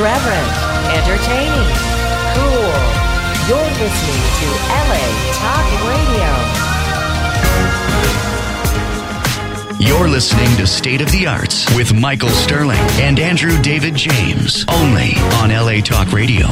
irreverent, entertaining, cool. You're listening to LA Talk Radio. You're listening to State of the Arts with Michael Sterling and Andrew David James, only on LA Talk Radio.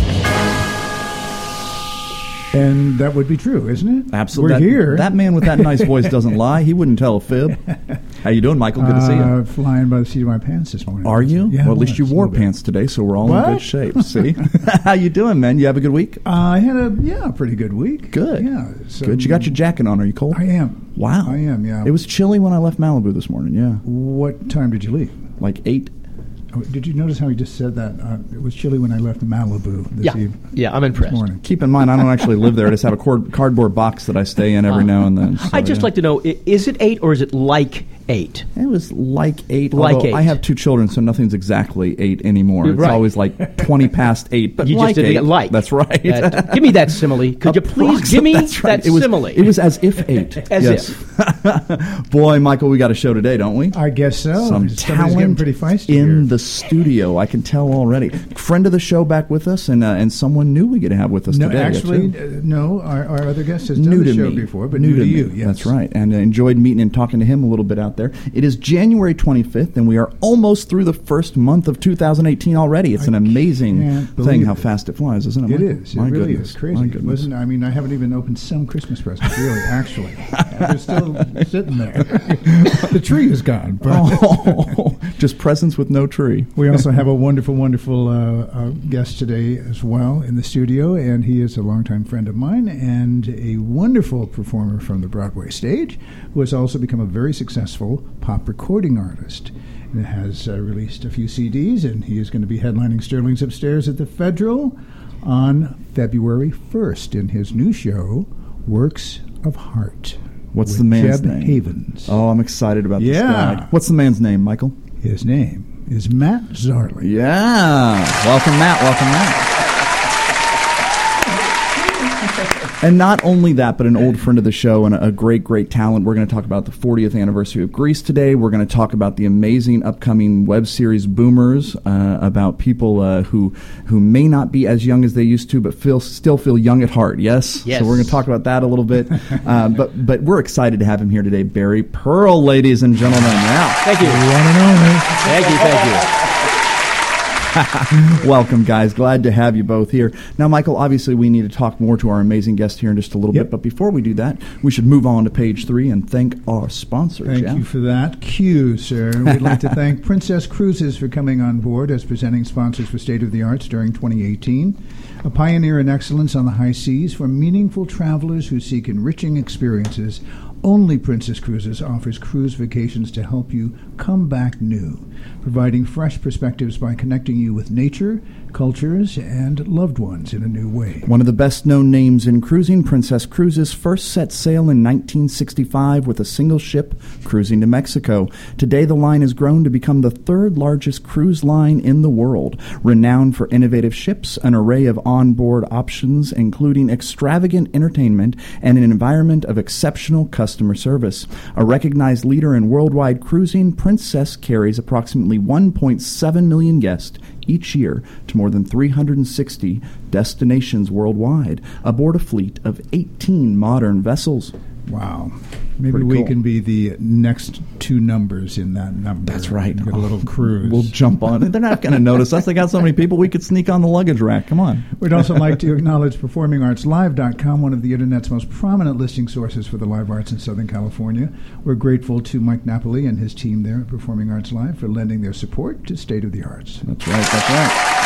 And that would be true, isn't it? Absolutely. We're here. That man with that nice voice doesn't lie. He wouldn't tell a fib. How you doing, Michael? Good to see you. Flying by the seat of my pants this morning. Are you? Yeah, well, at least you wore pants today, so we're all in good shape. See? How you doing, man? You have a good week? I had a pretty good week. Good. Yeah. So, good. You got your jacket on. Are you cold? I am. Wow. I am, yeah. It was chilly when I left Malibu this morning, yeah. What time did you leave? Like 8. Did you notice how he just said that? It was chilly when I left Malibu this evening. Yeah, I'm impressed. This morning. Keep in mind, I don't actually live there. I just have a cardboard box that I stay in every now and then. So, I'd just like to know, is it 8 or is it like 8? It was like 8. Like although 8. I have 2 children, so nothing's exactly 8 anymore. It's Right. always like 20 past 8. But You like just did 8. it like. That's right. Give me that simile. Could you please give me That's right. that simile? It was as if 8. As if. Boy, Michael, we got a show today, don't we? I guess so. Some Somebody's talent getting pretty feisty in here. the studio. I can tell already. Friend of the show back with us, and someone new we get to have with us No, today. actually, too. no. Our other guest has New done to the show me. before, but new to you. Yes. That's right. And I enjoyed meeting and talking to him a little bit out there. It is January 25th, and we are almost through the first month of 2018 already. It's an amazing can't thing believe how it. fast it flies, isn't it? It Michael? is. It My really goodness. is crazy. My It goodness. wasn't. I mean, I haven't even opened some Christmas presents, really, actually. They're still sitting there. The tree is gone. But just presents with no tree. we also have a wonderful, wonderful guest today as well in the studio, and he is a longtime friend of mine and a wonderful performer from the Broadway stage who has also become a very successful pop recording artist and has released a few CDs, and he is going to be headlining Sterling's Upstairs at the Federal on February 1st in his new show, Works of Heart. What's with the man's Jeb name? Havens. Oh, I'm excited about this Yeah. guy. What's the man's name, Michael? His name is Matt Zarley. Yeah. Welcome, Matt. Welcome, Matt. And not only that, but an old friend of the show and a great, great talent. We're going to talk about the 40th anniversary of Grease today. We're going to talk about the amazing upcoming web series Boomers, about people who may not be as young as they used to, but still feel young at heart. Yes? Yes. So we're going to talk about that a little bit. But we're excited to have him here today. Barry Pearl, ladies and gentlemen. Now, Thank you. One and only. Thank you. Thank you. welcome, guys. Glad to have you both here. Now, Michael, obviously we need to talk more to our amazing guest here in just a little bit. But before we do that, we should move on to page 3 and thank our sponsors. Thank you for that cue, sir. We'd like to thank Princess Cruises for coming on board as presenting sponsors for State of the Arts during 2018. A pioneer in excellence on the high seas for meaningful travelers who seek enriching experiences. Only Princess Cruises offers cruise vacations to help you come back new, providing fresh perspectives by connecting you with nature, cultures, and loved ones in a new way. One of the best-known names in cruising, Princess Cruises first set sail in 1965 with a single ship cruising to Mexico. Today, the line has grown to become the third largest cruise line in the world, renowned for innovative ships, an array of onboard options, including extravagant entertainment and an environment of exceptional customer service. A recognized leader in worldwide cruising, Princess carries approximately 1.7 million guests each year to more than 360 destinations worldwide, aboard a fleet of 18 modern vessels. Wow. Maybe Pretty we cool. can be the next 2 numbers in that number. That's right. Get a little cruise. We'll jump on it. They're not going to notice us. They got so many people, we could sneak on the luggage rack. Come on. We'd also like to acknowledge PerformingArtsLive.com, one of the Internet's most prominent listing sources for the live arts in Southern California. We're grateful to Mike Napoli and his team there at Performing Arts Live for lending their support to State of the Arts. That's right. That's right.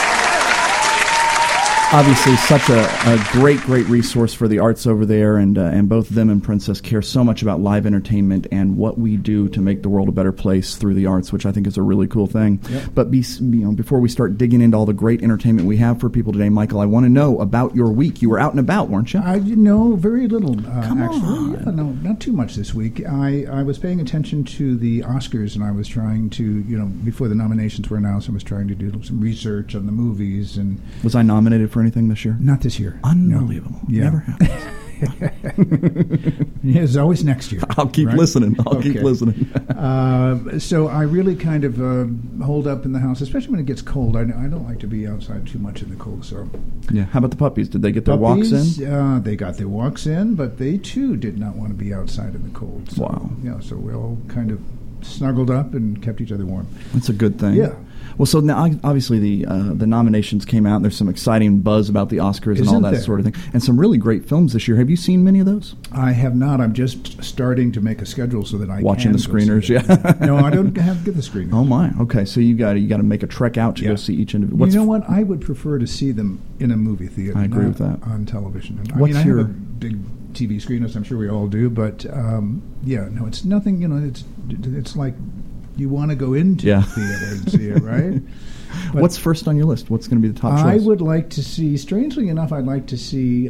Obviously, such a great resource for the arts over there, and both them and Princess care so much about live entertainment and what we do to make the world a better place through the arts, which I think is a really cool thing. Yep. But before we start digging into all the great entertainment we have for people today, Michael, I want to know about your week. You were out and about, weren't you? Very little, Come actually. on. Yeah, no, not too much this week. I was paying attention to the Oscars, and I was trying to, before the nominations were announced, I was trying to do some research on the movies. And Was I nominated for anything this year? not this year. Unbelievable. No. Yeah. Never happened. It's always next year. I'll keep right? listening. I'll keep Okay. listening. So I really kind of hold up in the house, especially when it gets cold. I don't like to be outside too much in the cold. So Yeah. How about the puppies? Did they get their walks in? They got their walks in, but they too did not want to be outside in the cold. So, Wow. Yeah, so we all kind of snuggled up and kept each other warm. That's a good thing. Yeah. Well, so now obviously the nominations came out. There's some exciting buzz about the Oscars and all Isn't that there? sort of thing, and some really great films this year. Have you seen many of those? I have not. I'm just starting to make a schedule so that I Watching can the go see screeners, them. yeah. No, I don't have to get the screeners. Oh my. Okay, so you got to make a trek out to go see each individual. You know what? I would prefer to see them in a movie theater. I agree not with that. on television. What's I your- have a big TV screen, as I'm sure we all do. But no, it's nothing. It's like you want to go into Yeah. the theater and see it, right? But What's first on your list? What's going to be the top I choice? would like to see. Strangely enough, I'd like to see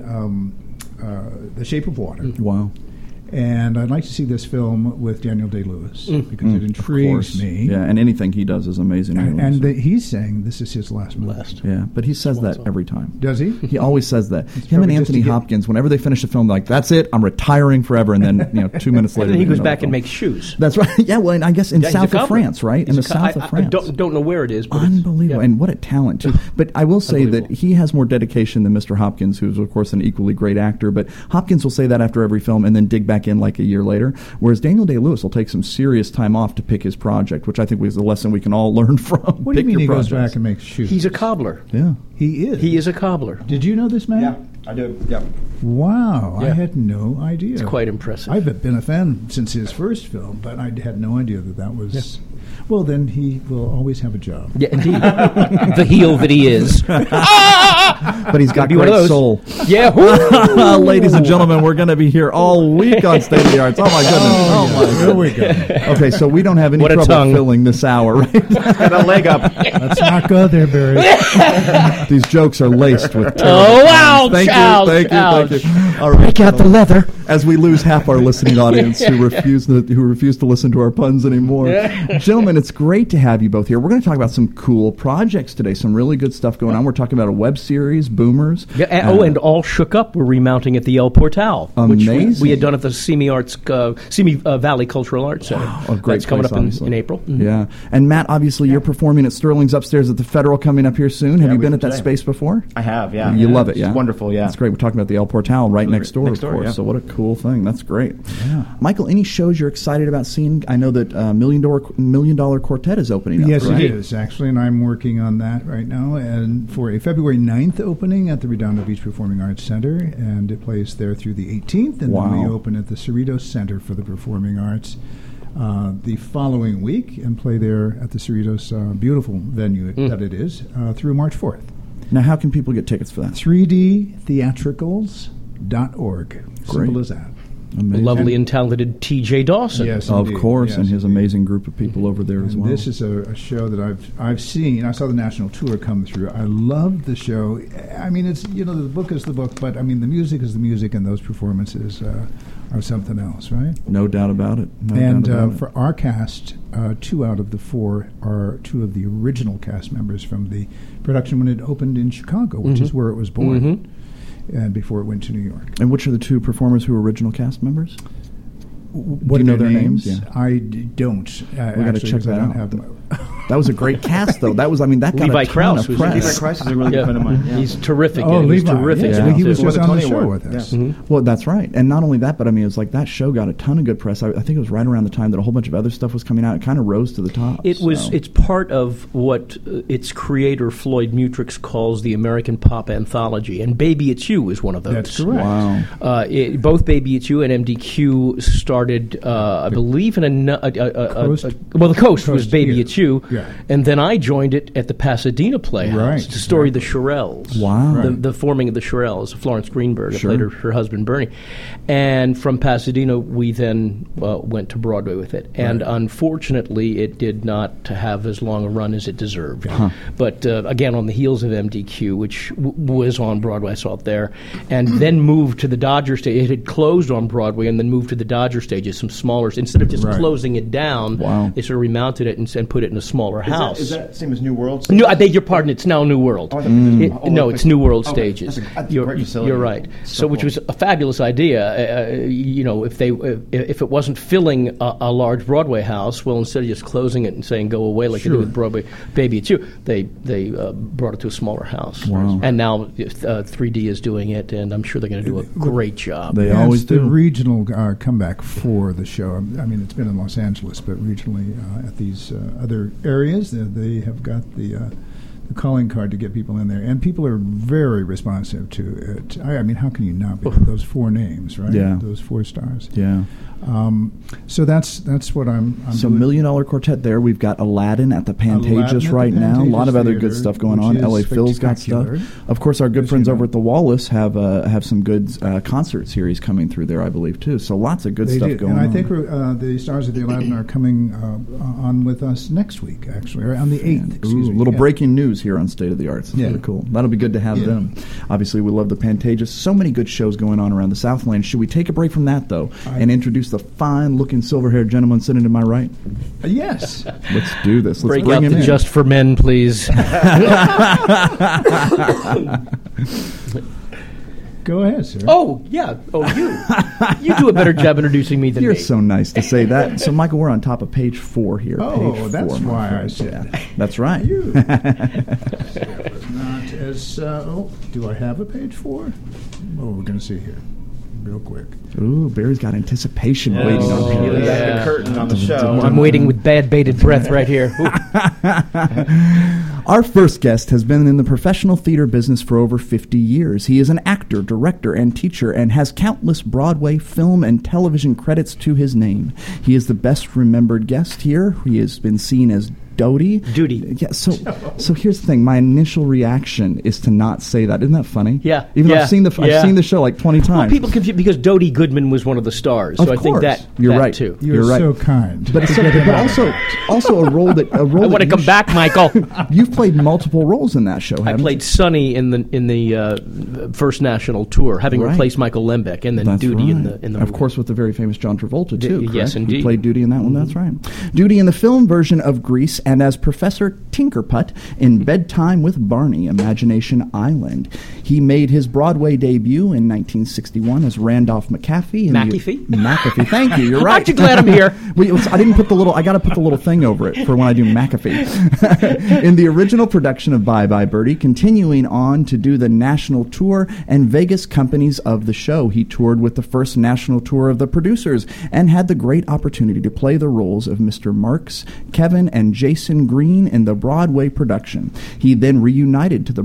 The Shape of Water. Wow. And I'd like to see this film with Daniel Day-Lewis because it Of intrigues course. me. Yeah, and anything he does is amazing. anyway, And so. he's saying this is his last movie. Yeah, but he says that every time. Does he? He always says that. Him and probably just Anthony to get- Hopkins, whenever they finish a film, they're like, that's it, I'm retiring forever. And then 2 minutes later, And then he they do goes another back and film. makes shoes. That's right. Yeah, well, and I guess in Yeah, he's a south of cobbler. France, right? In He's the a co- south of I France. don't know where it is. But it's- Unbelievable. yeah. And what a talent, too. But I will say that Unbelievable. he has more dedication than Mr. Hopkins, who's, of course, an equally great actor. But Hopkins will say that after every film and then dig back in like a year later. Whereas Daniel Day-Lewis will take some serious time off to pick his project, which I think was a lesson we can all learn from. What do you Pick mean your he goes projects. back and makes shoes? He's a cobbler. Yeah. He is. He is a cobbler. Did you know this, man? Yeah, I do. Yeah. Wow, I Yeah. had no idea. It's quite impressive. I've been a fan since his first film, but I had no idea that was. Well, then he will always have a job. Yeah, indeed. The heel that he is. But he's got Be one of great those. soul. Yeah. whoo! Ladies and gentlemen, we're going to be here all week on State of the Arts. Oh, my goodness. Oh, my Here we go. Okay, so we don't have any What a trouble tongue. filling this hour, right? Got a leg up. Let's not go there, Barry. These jokes are laced with terrible Oh, wow. puns. Thank ouch, you, ouch. thank you. All right. Break out the leather. As we lose half our listening audience who refuse to listen to our puns anymore. Gentlemen, it's great to have you both here. We're going to talk about some cool projects today, some really good stuff going on. We're talking about a web series, Boomers. Yeah, and All Shook Up we're remounting at the El Portal, which Amazing. we had done at the Simi Valley Cultural Arts Center. A great That's coming place, up obviously. in April. Yeah. And Matt, obviously, you're performing at Sterling's upstairs at the Federal coming up here soon. Have Yeah, you we been did at that today. space before? I have, yeah. You love it, yeah? It's wonderful, yeah. That's great. We're talking about the El Portal right next door, next of door, course. yeah. So what a cool thing. That's great. Yeah. Michael, any shows you're excited about seeing? I know that Million Dollar Quartet is opening up, Yes, right? it is, actually, and I'm working on that right now. And for a February 9th opening at the Redondo Beach Performing Arts Center, and it plays there through the 18th, and then we Wow. open at the Cerritos Center for the Performing Arts the following week, and play there at the Cerritos beautiful venue that it is through March 4th. Now, how can people get tickets for that? 3dtheatricals.org. Simple as that. Amazing. Lovely and talented T.J. Dawson. Yes, Of indeed. course, Yes, and his indeed. amazing group of people over there as And well. this is a show that I've seen. I saw the national tour come through. I loved the show. I mean, it's the book is the book, but I mean the music is the music, and those performances are something else, right? No doubt about it. No And doubt about it. for our cast, 2 out of the 4 are 2 of the original cast members from the production when it opened in Chicago, which is where it was born, and before it went to New York. And which are the 2 performers who are original cast members? What you are know their names? Yeah. I don't. We got to check that I don't out. have them. That was a great cast, though. That got Levi a ton Krause of was- press. Levi Christ is a really good friend of mine. Yeah. He's terrific. Oh, and he was Levi. terrific. Yeah. Yeah. He was Won just the on the Tony show Award. with us. Yeah. Well, that's right. And not only that, but I mean, it was like that show got a ton of good press. I think it was right around the time that a whole bunch of other stuff was coming out. It kind of rose to the top. It was. so. It's part of what its creator Floyd Mutrux calls the American pop anthology, and "Baby It's You" is one of those. That's correct. Wow. Both "Baby It's You" and MDQ started, I believe, in Coast? the Coast was Coast, "Baby yeah. It's You," Yeah. and then I joined it at the Pasadena Playhouse. Right, The story of the Shirelles. Wow. Right. The forming of the Shirelles. Florence Greenberg Sure. played her husband Bernie, and from Pasadena we then went to Broadway with it, and unfortunately it did not have as long a run as it deserved. But again, on the heels of MDQ, which was on Broadway, I saw it there, and then moved to the Dodger stage. It had closed on Broadway and then moved to the Dodger stages, some smaller. Instead of just Right. closing it down, Wow. they sort of remounted it and put it in a small smaller house. Is that same as New World? No, I beg your pardon. It's now New World. No, it's New World Okay, Stages. that's a great facility. You're right. So, which cool. was a fabulous idea. If it wasn't filling a large Broadway house, well, instead of just closing it and saying go away like they do with Broadway, Baby It's You, they brought it to a smaller house. Wow. And now 3D is doing it, and I'm sure they're going to do a great job. They Yes, always the do. regional comeback for the show. I mean, it's been in Los Angeles, but regionally at these other areas, they have got the calling card to get people in there, and people are very responsive to it. I mean, how can you not be with those 4 names, right? Yeah. Those 4 stars. Yeah. So that's what I'm So doing. $1 Million Quartet there. We've got Aladdin at the Aladdin Pantages at the right now. A lot of Pantages other good Theater, stuff going which on. is LA Phil's got stuff. spectacular. Of course, our good As friends you over know. at the Wallace have some good concert series coming through there, I believe, too. So lots of good They stuff did. going and on. I think the stars of the Aladdin are coming on with us next week, actually, or on the 8th. Excuse Ooh, me. little Yeah. breaking news here on State of the Arts. That's Yeah. really cool. That'll be good to have Yeah. them. Obviously, we love the Pantages. So many good shows going on around the Southland. Should we take a break from that, though, and introduce the fine-looking silver-haired gentleman sitting to my right? Yes. Let's do this. Let's Break bring out him the in. Just for Men, please. Go ahead, sir. Oh, yeah. Oh, you do a better job introducing me than You're me. so nice to say that. So, Michael, we're on top of page 4 here. Oh, Page that's 4, my why I friend. said Yeah, that's right. You. It was not as. Do I have a page 4? Oh, we're going to see here, real quick. Ooh, Barry's got anticipation waiting on him. Peeling back Yeah. the curtain on the show. I'm waiting with bad bated breath right here. Ooh. Our first guest has been in the professional theater business for over 50 years. He is an actor, director, and teacher and has countless Broadway, film, and television credits to his name. He is the best remembered guest here. He has been seen as Doty. Duty. Yeah, so here's the thing. My initial reaction is to not say that. Isn't that funny? Yeah, Even though yeah, I've seen the show like 20 Well, times. people confuse because Dodie Goodman was one of the stars, so Of I think course. that You're that right. too. You're right. so kind. But, also a role that I want to come back, Michael. You've played multiple roles in that show. I haven't played you? Sonny in the first national tour, having Right. replaced Michael Lembeck, and then That's Duty in right. the of movie. course with the very famous John Travolta too. Yes, correct? indeed. He played Duty in that one. That's right. Duty in the film version of Grease, and as Professor Tinkerput in Bedtime with Barney, Imagination Island. He made his Broadway debut in 1961 as Randolph McAfee. McAfee. Thank you. You're right. Aren't you glad I'm here? I didn't put the little. I got to put the little thing over it for when I do McAfee. In the original production of Bye Bye Birdie, continuing on to do the national tour and Vegas companies of the show. He toured with the first national tour of the producers and had the great opportunity to play the roles of Mr. Marks, Kevin, and Jason Green in the Broadway production. He then returned to the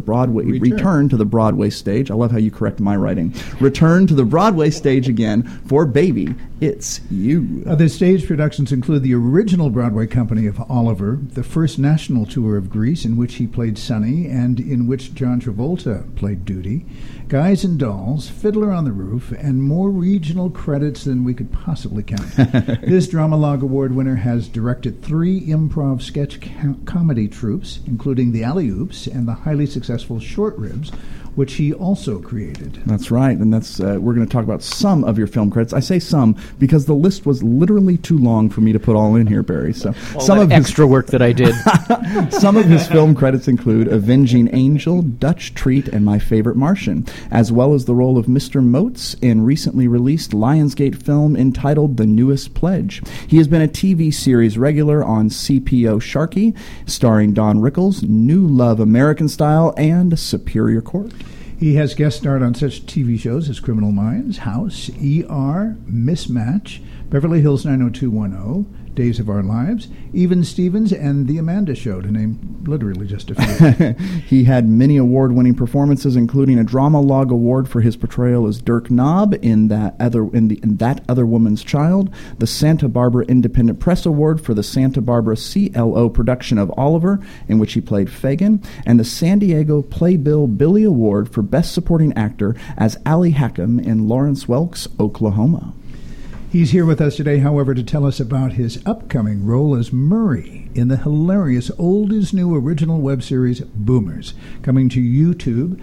Broadway stage. I love how you correct my writing. Returned to the Broadway stage again for Baby It's You. The stage productions include the original Broadway company of Oliver, the first national tour of Grease, in which he played Sonny, and in which John Travolta played Duty, Guys and Dolls, Fiddler on the Roof, and more regional credits than we could possibly count. This Drama Log Award winner has directed 3 improv sketch comedy troupes, including the Alley Oops and the highly successful Short Ribs, which he also created. That's right, and that's we're going to talk about some of your film credits. I say some because the list was literally too long for me to put all in here, Barry. So some of extra work that I did. some of his film credits include Avenging Angel, Dutch Treat, and My Favorite Martian, as well as the role of Mr. Moats in recently released Lionsgate film entitled The Newest Pledge. He has been a TV series regular on CPO Sharkey, starring Don Rickles, New Love American Style, and Superior Court. He has guest starred on such TV shows as Criminal Minds, House, ER, Mismatch, Beverly Hills 90210, Days of Our Lives, Even Stevens, and The Amanda Show, to name literally just a few. He had many award-winning performances, including a Drama Log Award for his portrayal as Dirk Knob in That Other Woman's Child, the Santa Barbara Independent Press Award for the Santa Barbara CLO production of Oliver, in which he played Fagin, and the San Diego Playbill Billy Award for Best Supporting Actor as Allie Hackham in Lawrence Welk's Oklahoma. He's here with us today, however, to tell us about his upcoming role as Murray in the hilarious Old is New original web series Boomers, coming to YouTube.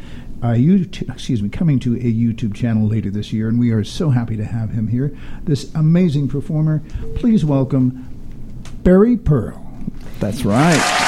Coming to a YouTube channel later this year, and we are so happy to have him here. This amazing performer. Please welcome Barry Pearl. That's right.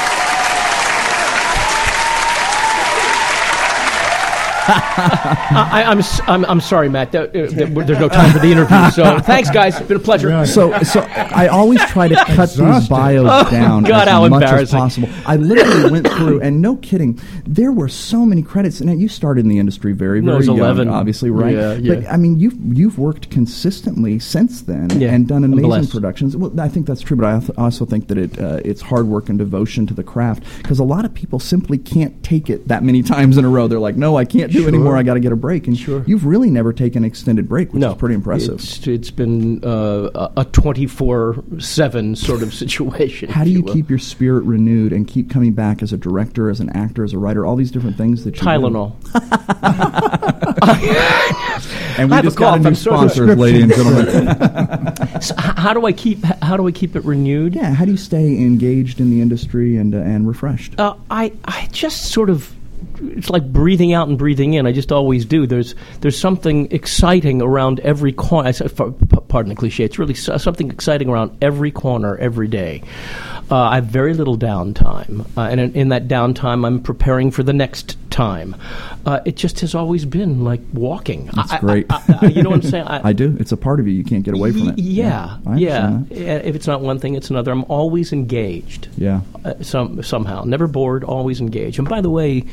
I'm sorry, Matt. There's no time for the interview. So thanks, guys. It's been a pleasure. Right. So I always try to cut these Exhausted. bios down God, how as much as embarrassing. possible. I literally went through, and no kidding, there were so many credits. And you started in the industry very, No, I very was young, 11. obviously, right? Yeah. But I mean, you've worked consistently since then Yeah, and done I'm amazing blessed. productions. Well, I think that's true, but I also think that it's hard work and devotion to the craft because a lot of people simply can't take it that many times in a row. They're like, no, I can't do anymore. I got to get a break. And you've really never taken an extended break, which is pretty impressive. It's been a 24/7 sort of situation. How do you will. keep your spirit renewed and keep coming back as a director, as an actor, as a writer, all these different things that you Tylenol? And we I have just a got cough. a new I'm so sponsor, ladies and gentlemen. So how do I keep it renewed? Yeah, how do you stay engaged in the industry and refreshed? I just sort of, it's like breathing out and breathing in. I just always do. There's something exciting around every corner. Pardon the cliche. It's really something exciting around every corner every day. I have very little downtime, and in that downtime, I'm preparing for the next time. It just has always been like walking. That's great. You know what I'm saying? I do. It's a part of you. You can't get away from it. Yeah. I understand that. If it's not one thing, it's another. I'm always engaged. Yeah. Somehow, never bored, always engaged. And by the way,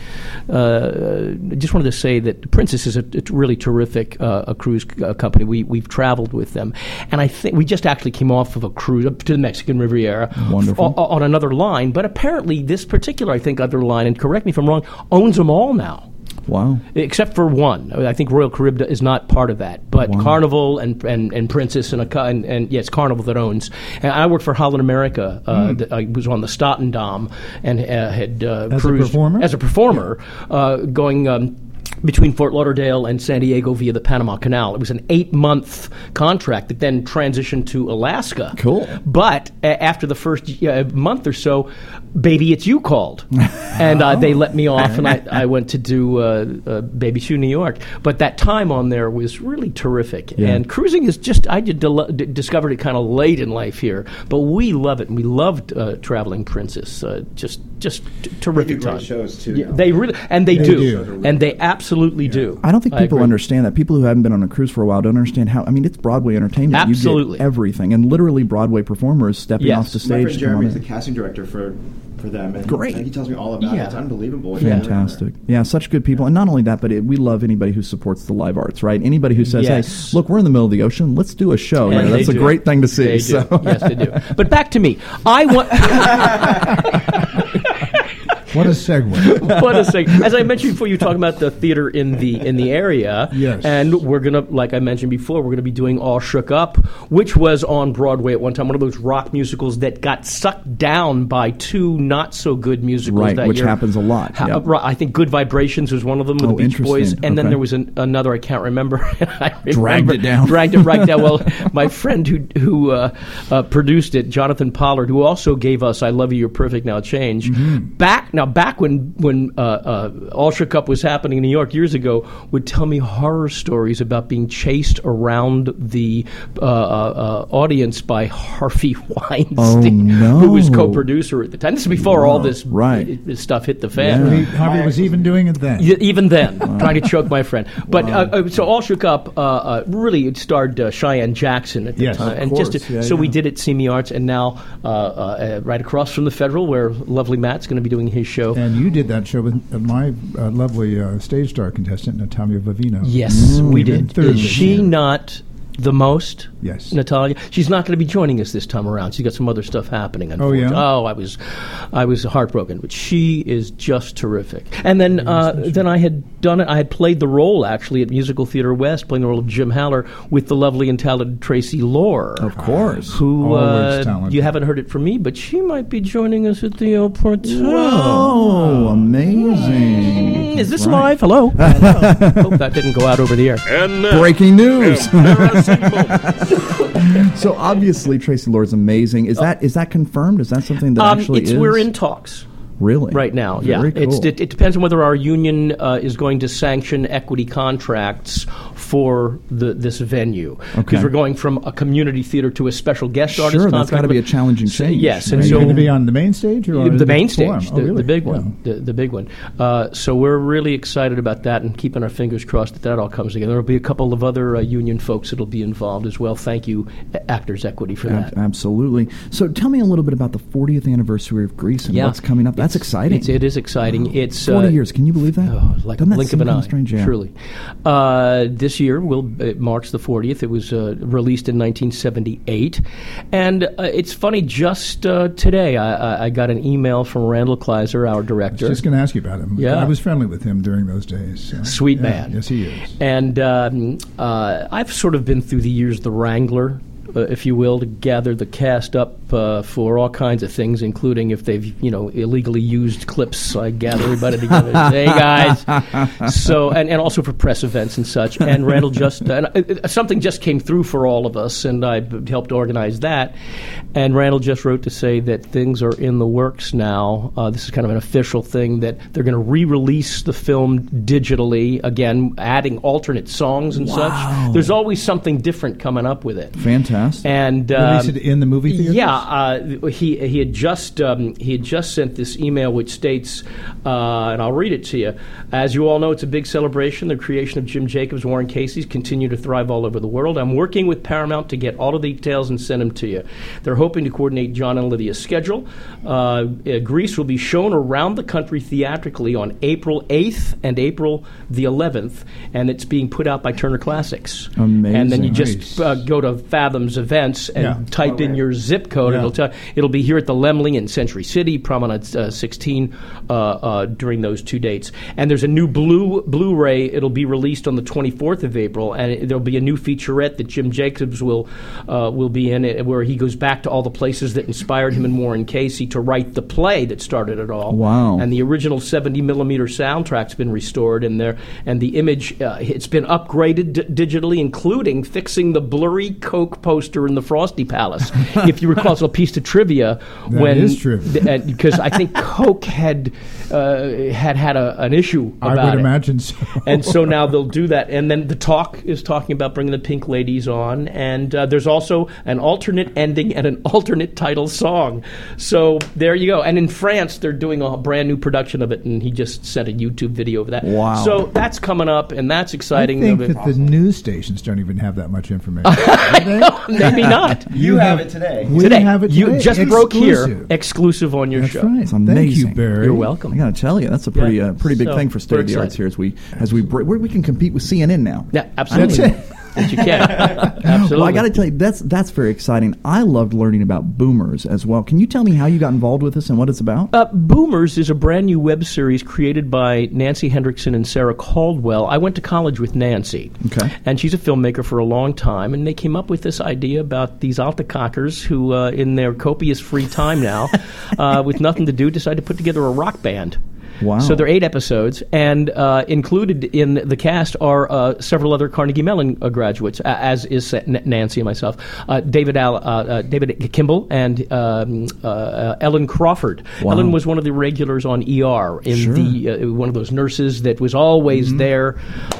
I just wanted to say that Princess is a really terrific a cruise company. We've traveled with them, and I think we just actually came off of a cruise up to the Mexican Riviera. Wonderful. On another line, but apparently this particular, I think, other line, and correct me if I'm wrong, owns them all now. Wow. Except for one. I think Royal Caribbean is not part of that. But Wow. Carnival and Princess and it's Carnival that owns. And I worked for Holland America. I was on the Statendam and had cruised as a performer, going between Fort Lauderdale and San Diego via the Panama Canal. It was an 8-month contract that then transitioned to Alaska. Cool. But after the first month or so, Baby It's You called. And they let me off, and I went to do Baby It's You New York. But that time on there was really terrific. Yeah. And cruising is just, I discovered it kind of late in life here. But we love it, and we loved Traveling Princess. Just terrific They do time. great shows, too, Yeah, now. they really, and they do. do. And they absolutely do. I don't think people agree. understand that. People who haven't been on a cruise for a while don't understand how. I mean, it's Broadway entertainment. Absolutely. You get everything, and literally Broadway performers stepping Yes. off the My stage. friend to come Jeremy on is the in. casting director for them. And Great. He tells me all about Yeah. it. It's unbelievable. Fantastic. Yeah, such good people. And not only that, but we love anybody who supports the live arts, right? Anybody who says, Yes. hey, look, we're in the middle of the ocean. Let's do a show. And That's they a do. great thing to see. They do. So. Yes, they do. But back to me. I want. What a segue. What a thing. As I mentioned before, you were talking about the theater in the area. Yes. And we're going to, like I mentioned before, we're going to be doing All Shook Up, which was on Broadway at one time, one of those rock musicals that got sucked down by two not-so-good musicals Right, that which year. happens a lot. Yep. Right, I think Good Vibrations was one of them with Oh, the Beach Boys. interesting. And then Okay. there was another, I can't remember. Dragged it down. Dragged it right down. Well, my friend who produced it, Jonathan Pollard, who also gave us I Love You, You're Perfect, Now Change, back when All Shook Up was happening in New York years ago, would tell me horror stories about being chased around the audience by Harvey Weinstein, no. who was co-producer at the time. This is before all this Right. this stuff hit the fan. Yeah. Harvey was even doing it then. Even then, trying to choke my friend. But so All Shook Up really it starred Cheyenne Jackson at the Yes, time, of and course. just Yeah, so we yeah. did it at Simi Arts, and now right across from the Federal, where lovely Matt's going to be doing his show. And you did that show with my lovely stage star contestant, Natalia Vivino. Yes, we did. did. Third Is this she year. not the most? Yes. Natalia. She's not going to be joining us this time around. She's got some other stuff happening. Oh, yeah? Oh, I was heartbroken, but she is just terrific. And then I had done it. I had played the role actually at Musical Theater West, playing the role of Jim Haller with the lovely and talented Tracy Lore. Of course. Who Always talented. you haven't heard it from me, but she might be joining us at the El Portal. Oh, amazing. Is this Right. live? Hello. Hope that didn't go out over the air. And now, Breaking news. embarrassing moment. So obviously Tracy Lore is amazing. Is that confirmed? Is that something that actually is? We're in talks. Really? Right now, Very yeah. cool. It depends on whether our union is going to sanction equity contracts for this venue. Because Okay. we're going from a community theater to a special guest artist Sure, contract. that's got to be a challenging change. Yes, Are and you so going to be on the main stage or on the main forum? stage, Oh, the really? big Yeah. one, the big one. So we're really excited about that and keeping our fingers crossed that all comes together. There'll be a couple of other union folks that'll be involved as well. Thank you, Actors Equity, for that. Absolutely. So tell me a little bit about the 40th anniversary of Grease and what's coming up. That's exciting. It is exciting. It's 40 years. Can you believe that? Like Doesn't a that blink seem of an kinda eye. strange? Yeah. Truly. This year it marks the 40th. It was released in 1978, and it's funny. Just today, I got an email from Randall Kleiser, our director. I was just going to ask you about him. Yeah. I was friendly with him during those days. So. Sweet Yeah, man. Yes, he is. And I've sort of been through the years the wrangler, if you will, to gather the cast up for all kinds of things, including if they've illegally used clips. I gather everybody together. Hey guys, so and also for press events and such. And Randall just something just came through for all of us, and I helped organize that. And Randall just wrote to say that things are in the works now. This is kind of an official thing that they're going to re-release the film digitally again, adding alternate songs and such. There's always something different coming up with it. Fantastic. And Release it in the movie theaters? yeah, he had just sent this email which states, and I'll read it to you. As you all know, it's a big celebration. The creation of Jim Jacobs, Warren Casey's continue to thrive all over the world. I'm working with Paramount to get all of the details and send them to you. They're hoping to coordinate John and Olivia's schedule. Grease will be shown around the country theatrically on April 8th and April the 11th, and it's being put out by Turner Classics. Amazing. And then you just go to Fathom's events and type in your zip code. Yeah. It'll be here at the Lemley in Century City, Promenade 16 during those 2 dates. And there's a new Blu-ray. It'll be released on the 24th of April, and there'll be a new featurette that Jim Jacobs will be in, where he goes back to all the places that inspired him and Warren Casey to write the play that started it all. Wow. And the original 70mm soundtrack's been restored in there, and the image it's been upgraded digitally, including fixing the blurry Coke poster in the Frosty Palace. If you recall, it's a piece of trivia. That is trivia. Because I think Coke had an issue about it. I would imagine so. And so now they'll do that. And then The Talk is talking about bringing the Pink Ladies on. And there's also an alternate ending and an alternate title song. So there you go. And in France, they're doing a brand new production of it. And he just sent a YouTube video of that. Wow. So that's coming up, and that's I exciting. think that the news stations don't even have that much information. Maybe not. You have it today. We Today. have it You today. just broke here, Exclusive. exclusive on your That's show. right. It's Thank amazing. you, Barry. You're welcome. I got to tell you, that's a pretty pretty big So, thing for State of the we're Arts here as we can compete with CNN now. Yeah, absolutely. That's it. That you can. Absolutely. Well, I got to tell you, that's very exciting. I loved learning about Boomers as well. Can you tell me how you got involved with this and what it's about? Boomers is a brand new web series created by Nancy Hendrickson and Sarah Caldwell. I went to college with Nancy. Okay. And she's a filmmaker for a long time, and they came up with this idea about these altacockers who, in their copious free time now, with nothing to do, decided to put together a rock band. Wow. So there are 8 episodes, and included in the cast are several other Carnegie Mellon graduates, as is Nancy and myself, David Kimball and Ellen Crawford. Wow. Ellen was one of the regulars on ER, in Sure. one of those nurses that was always there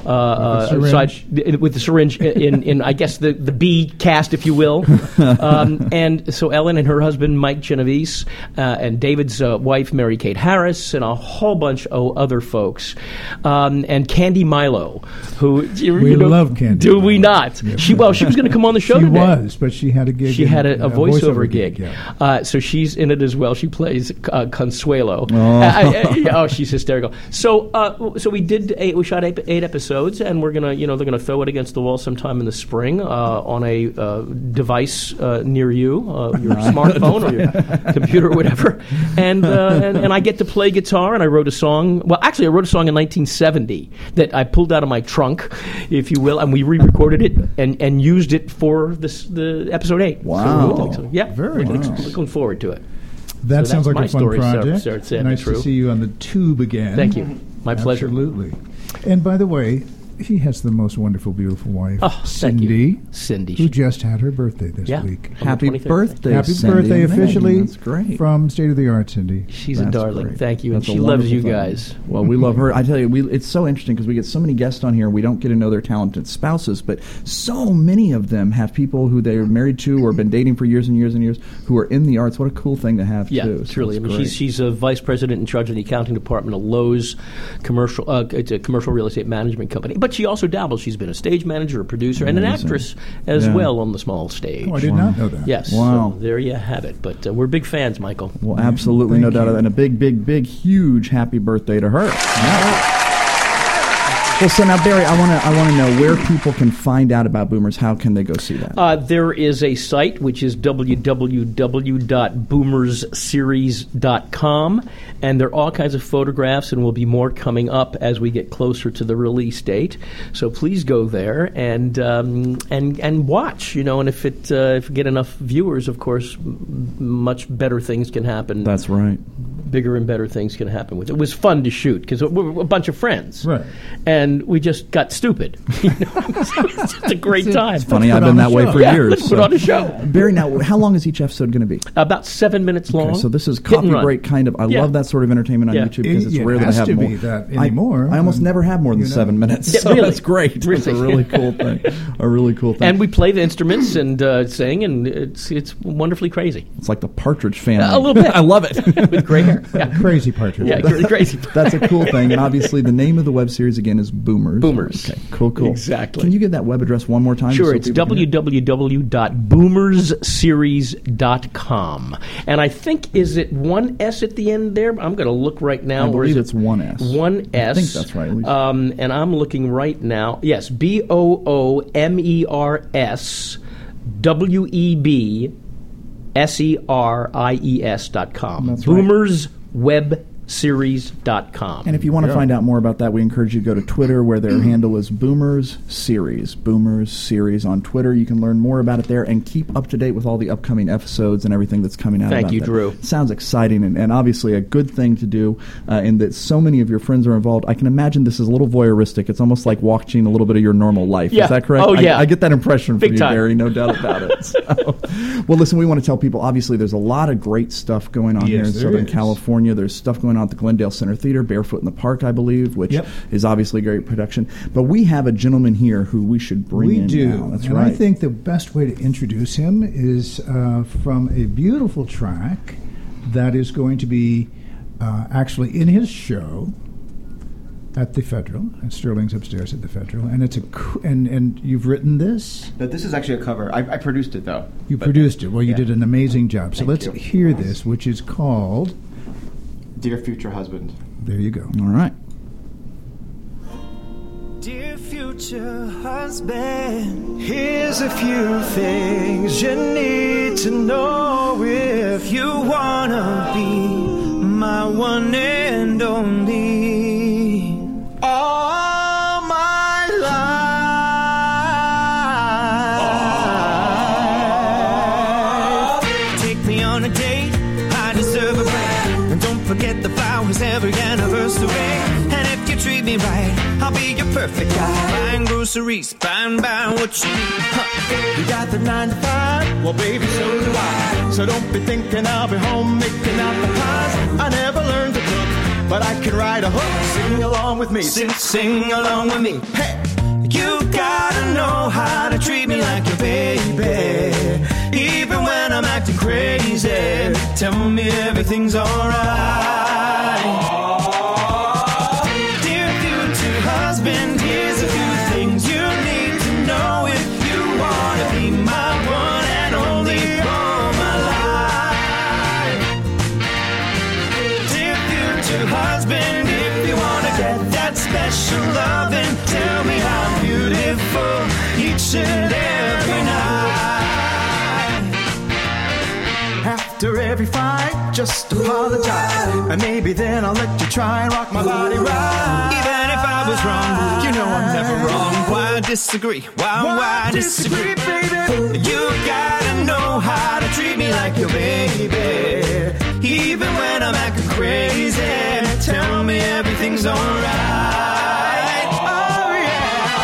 with the syringe in I guess the B cast, if you will. And so Ellen and her husband Mike Genovese and David's wife Mary Kate Harris and a whole bunch of other folks, and Candy Milo, who We love Candy Do Milo. we not? Yeah, she was going to come on the show She today. was, but she had a gig. She had a voiceover gig. gig. Yeah. So she's in it as well. She plays Consuelo. Oh, she's hysterical. So we shot 8 episodes, and we're gonna they're gonna throw it against the wall sometime in the spring on a device near you, your smartphone or your computer or whatever. And I get to play guitar, and I wrote a song. Well, actually, I wrote a song in 1970 that I pulled out of my trunk, if you will, and we re-recorded it and used it for the episode 8. Wow. So, yeah, Very nice. looking forward to it. That So sounds that's like my a fun story, project. starts in Nice true. to see you on the tube again. Thank you. My pleasure. Absolutely. And by the way, he has the most wonderful, beautiful wife, Thank Cindy, you. Cindy. who just had her birthday this week. On the Happy 23rd. birthday, Happy Cindy. birthday officially That's great. from State of the Art, Cindy. She's a That's darling. great. Thank you. That's And a she loves wonderful you thing. guys. Well, we love her. I tell you, it's so interesting because we get so many guests on here. We don't get to know their talented spouses, but so many of them have people who they're married to or been dating for years and years and years who are in the arts. What a cool thing to have, Yeah, too. So truly. I it's mean, great. she's a vice president in charge of the accounting department of Lowe's commercial. It's a commercial real estate management company. But she also dabbles. She's been a stage manager, a producer, and an Amazing. actress as Yeah. well on the small stage. Oh, I did not know that. Yes. Wow. So there you have it. But we're big fans, Michael. Well, absolutely, Thank no doubt. you. And a big, big, big, huge happy birthday to her. Yeah. Well, so now, Barry, I want to know where people can find out about Boomers. How can they go see that? There is a site which is www.boomersseries.com, and there are all kinds of photographs, and will be more coming up as we get closer to the release date. So please go there and watch. And if we get enough viewers, of course, much better things can happen. That's right. Bigger and better things can happen with it. It was fun to shoot because we're a bunch of friends, Right. And we just got stupid. It's just a great time. It's funny, Let's I've put been on that a way show. for Yeah, years. let's put on a show. Barry, now, how long is each episode going to be? About 7 minutes long. Okay, so this is Hit and coffee run. break kind of. I Yeah. love that sort of entertainment on Yeah. YouTube because it's It rare that I has have to more. be that anymore. I almost never have more than You know. 7 minutes. Yeah, So really. that's great. It's a Really. really cool thing. A really cool thing. And we play the instruments and sing, and it's wonderfully crazy. It's like the Partridge Family. A little bit. I love it. With gray hair. Yeah, Crazy partridge. yeah, really crazy. That's a cool thing. And obviously, the name of the web series again is Boomers. Boomers. Okay, cool. Exactly. Can you give that web address one more time? Sure, so it's people can hear? www.boomersseries.com. And I think, is it one S at the end there? I'm going to look right now. I or is believe it it's one S. One S. I think that's right, at least. And I'm looking right now. Yes, BOOMERSWEBSERIES.com. That's right. BoomersWebSeries.com. And if you want to find out more about that, we encourage you to go to Twitter, where their handle is Boomers Series. Boomers Series on Twitter. You can learn more about it there and keep up to date with all the upcoming episodes and everything that's coming out. Thank about you, that. Drew. Sounds exciting and obviously a good thing to do, in that so many of your friends are involved. I can imagine this is a little voyeuristic. It's almost like watching a little bit of your normal life. Yeah. Is that correct? Oh, yeah. I get that impression Big from you, time. Barry. No doubt about it. So, well, listen, we want to tell people, obviously, there's a lot of great stuff going on here in there Southern is. California. There's stuff going on at the Glendale Center Theater, Barefoot in the Park, I believe, which Yep. is obviously a great production. But we have a gentleman here who we should bring We in do. now. That's and right. I think the best way to introduce him is from a beautiful track that is going to be actually in his show at the Federal. Sterling's upstairs at the Federal. And it's and you've written this? But this is actually a cover. I produced it, though. You But- produced it. Well, you yeah. did an amazing job. So Thank let's you. hear this, which is called, Dear Future Husband. there you go. All right. Dear future husband, here's a few things you need to know if you wanna be my one and only. All my life. Take me on a date, I deserve a break. And don't forget the flowers every anniversary. And if you treat me right, I'll be your perfect guy. Buying groceries, buying what you need. Huh. You got the 9 to 5, well baby, so do I. So don't be thinking I'll be home making out the pies. I never learned to cook, but I can ride a hook. Sing along with me, sing along with me. Hey, you gotta know how to treat me like your baby. Even when I'm acting crazy, tell me everything's alright. Dear future husband, here's a few things you need to know if you wanna be my one and only all my life. Dear future husband, if you wanna get that special loving, tell me how beautiful each and every night. After every fight, just apologize, and maybe then I'll let you try and rock my body right. Even if I was wrong, you know I'm never wrong. Why disagree? Why disagree, baby? You gotta know how to treat me like your baby. Even when I'm acting crazy, tell me everything's alright. Oh yeah.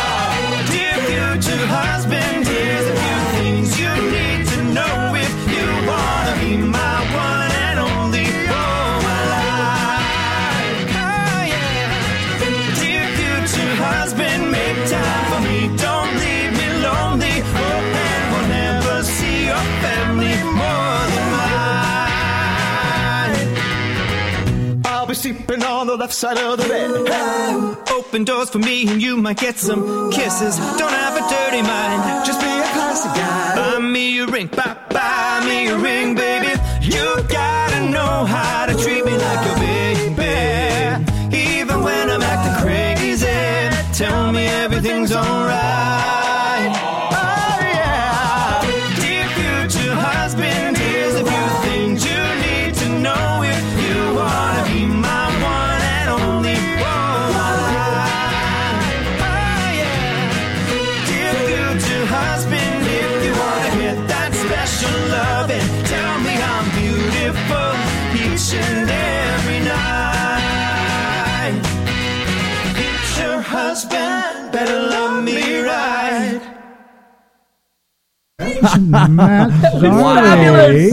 left side of the bed. Hey. Open doors for me and you might get some kisses. Don't have a dirty mind, just be a classy guy. Buy me a ring, buy me a ring, baby. You gotta know how to treat me like your baby. Even when I'm acting crazy, tell me everything's alright. Oh yeah. Dear future husband, here's a few things you need to know if you wanna be my one and only woman. Oh yeah. Dear future husband, if you wanna get that special loving, tell me I'm beautiful each and every night. Future husband, better love me right. Matt Zarley.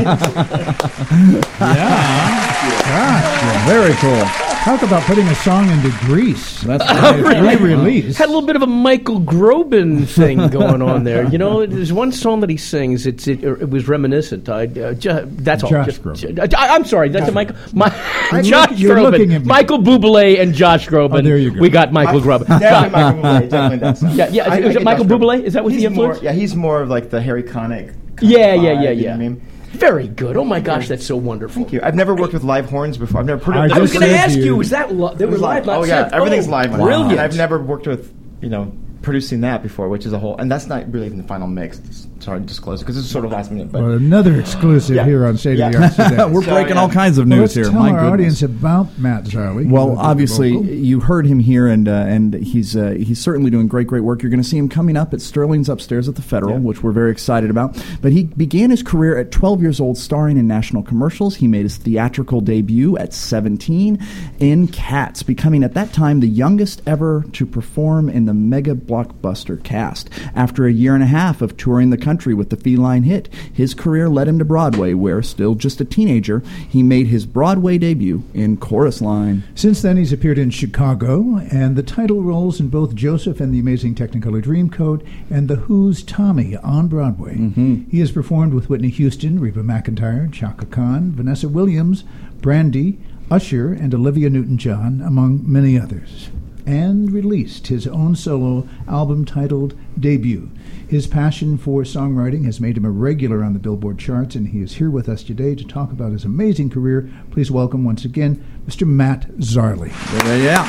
Yeah. Very cool. Talk about putting a song into Grease. That's re-release. Had a little bit of a Michael Groban thing going on there. You know, there's one song that he sings. It was reminiscent. That's all. Josh Groban. I'm sorry. That's a Michael. Josh you're looking Groban. at me. Michael Bublé and Josh Groban. Oh, there you go. We got Michael Groban. Definitely Michael Bublé. Definitely that song. Yeah. Is it Michael Bublé? Is that what the influence? He's more of like the Harry Connick. Yeah. You know what I mean? Very good. Oh my gosh, that's so wonderful. Thank you. I've never worked with live horns before. I've never put I it. I was going to Just ask you. you, is that they were live? Oh yeah, everything's live. Brilliant. And I've never worked with, producing that before, which is a whole, and that's not really in the final mix. Sorry to disclose it because it's sort of last minute. But Well, another exclusive Yeah. here on State of the Yeah. Arts today. We're breaking all kinds of Well, news let's here. tell My our goodness. audience about Matt Zarley. Well, obviously, Vocal. you heard him here, and he's certainly doing great work. You're going to see him coming up at Sterling's upstairs at the Federal, which we're very excited about. But he began his career at 12 years old, starring in national commercials. He made his theatrical debut at 17 in Cats, becoming at that time the youngest ever to perform in the mega blockbuster Cast. After a year and a half of touring the country with the feline hit, his career led him to Broadway, where, still just a teenager, he made his Broadway debut in Chorus Line. Since then, he's appeared in Chicago and the title roles in both Joseph and the Amazing Technicolor Dreamcoat and The Who's Tommy on Broadway. Mm-hmm. He has performed with Whitney Houston, Reba McEntire, Chaka Khan, Vanessa Williams, Brandy, Usher, and Olivia Newton-John, among many others, and released his own solo album titled Debut. His passion for songwriting has made him a regular on the Billboard charts, and he is here with us today to talk about his amazing career. Please welcome once again Mr. Matt Zarley. Yeah.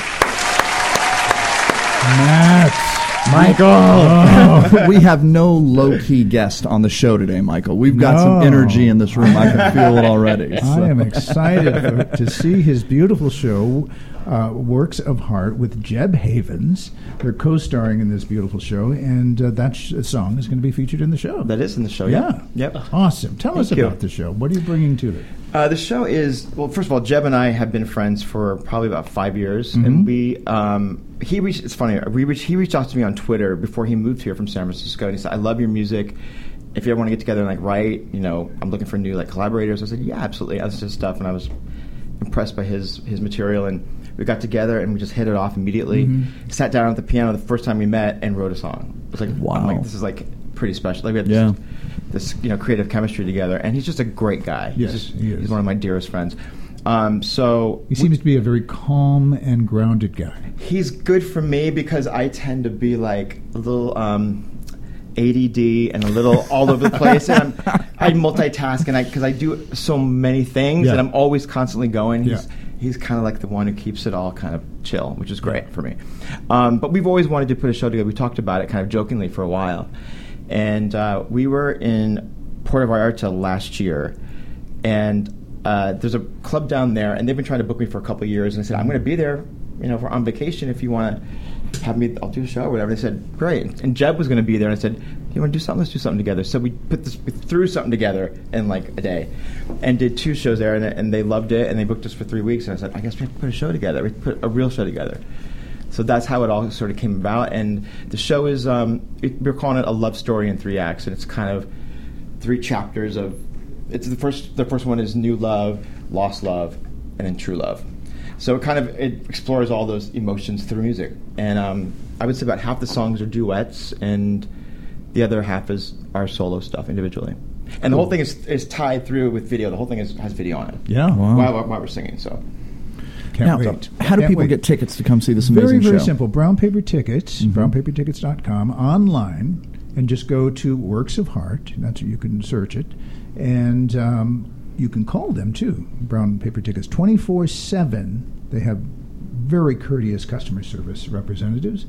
Matt. Michael! We have no low-key guest on the show today, Michael. We've got some No. energy in this room. I can feel it already. I am excited to see his beautiful show, Works of Heart, with Jeb Havens. They're co-starring in this beautiful show, and that song is going to be featured in the show. that is in the show. Yeah. Yep. Awesome. Tell us Thank you. about the show. What are you bringing to it? The show is, well, first of all, Jeb and I have been friends for probably about 5 years, and he reached out to me on Twitter before he moved here from San Francisco, and he said, "I love your music. If you ever want to get together and like write, I'm looking for new like collaborators." I said, "Yeah, absolutely." That's just stuff, and I was impressed by his material, and we got together and we just hit it off immediately. Sat down at the piano the first time we met and wrote a song. It was like, Wow. I'm like, this is like pretty special. Like we had Yeah. this creative chemistry together, and he's just a great guy. Yes, he is. He's one of my dearest friends. So He seems to be a very calm and grounded guy. he's good for me because I tend to be like a little ADD and a little all over the place, and I multitask, and because I do so many things, Yeah. and I'm always constantly going. Yeah. He's kind of like the one who keeps it all kind of chill, which is great for me. But we've always wanted to put a show together. We talked about it kind of jokingly for a while, and we were in Puerto Vallarta last year, and there's a club down there, and they've been trying to book me for a couple of years, and I said, I'm going to be there, for on vacation if you want to have me, I'll do a show or whatever. They said, great. And Jeb was going to be there, and I said, you want to do something? Let's do something together. So we threw something together in like a day and did 2 shows there, and they loved it, and they booked us for 3 weeks, and I said, I guess we have to put a show together. We put a real show together. So that's how it all sort of came about, and the show is, we're calling it a love story in 3 acts, and it's kind of 3 chapters of, it's the first one is new love, lost love, and then true love. So it explores all those emotions through music, and I would say about half the songs are duets, and the other half is our solo stuff individually. And the whole thing is tied through with video. The whole thing has video on it. Yeah. Wow. While we're singing, so. Can't Now, wait. how do Can't people wait. get tickets to come see this amazing Very, very show? simple. Brown Paper Tickets, brownpapertickets.com, online, and just go to Works of Heart. That's where you can search it. And you can call them, too, Brown Paper Tickets, 24/7. They have very courteous customer service representatives.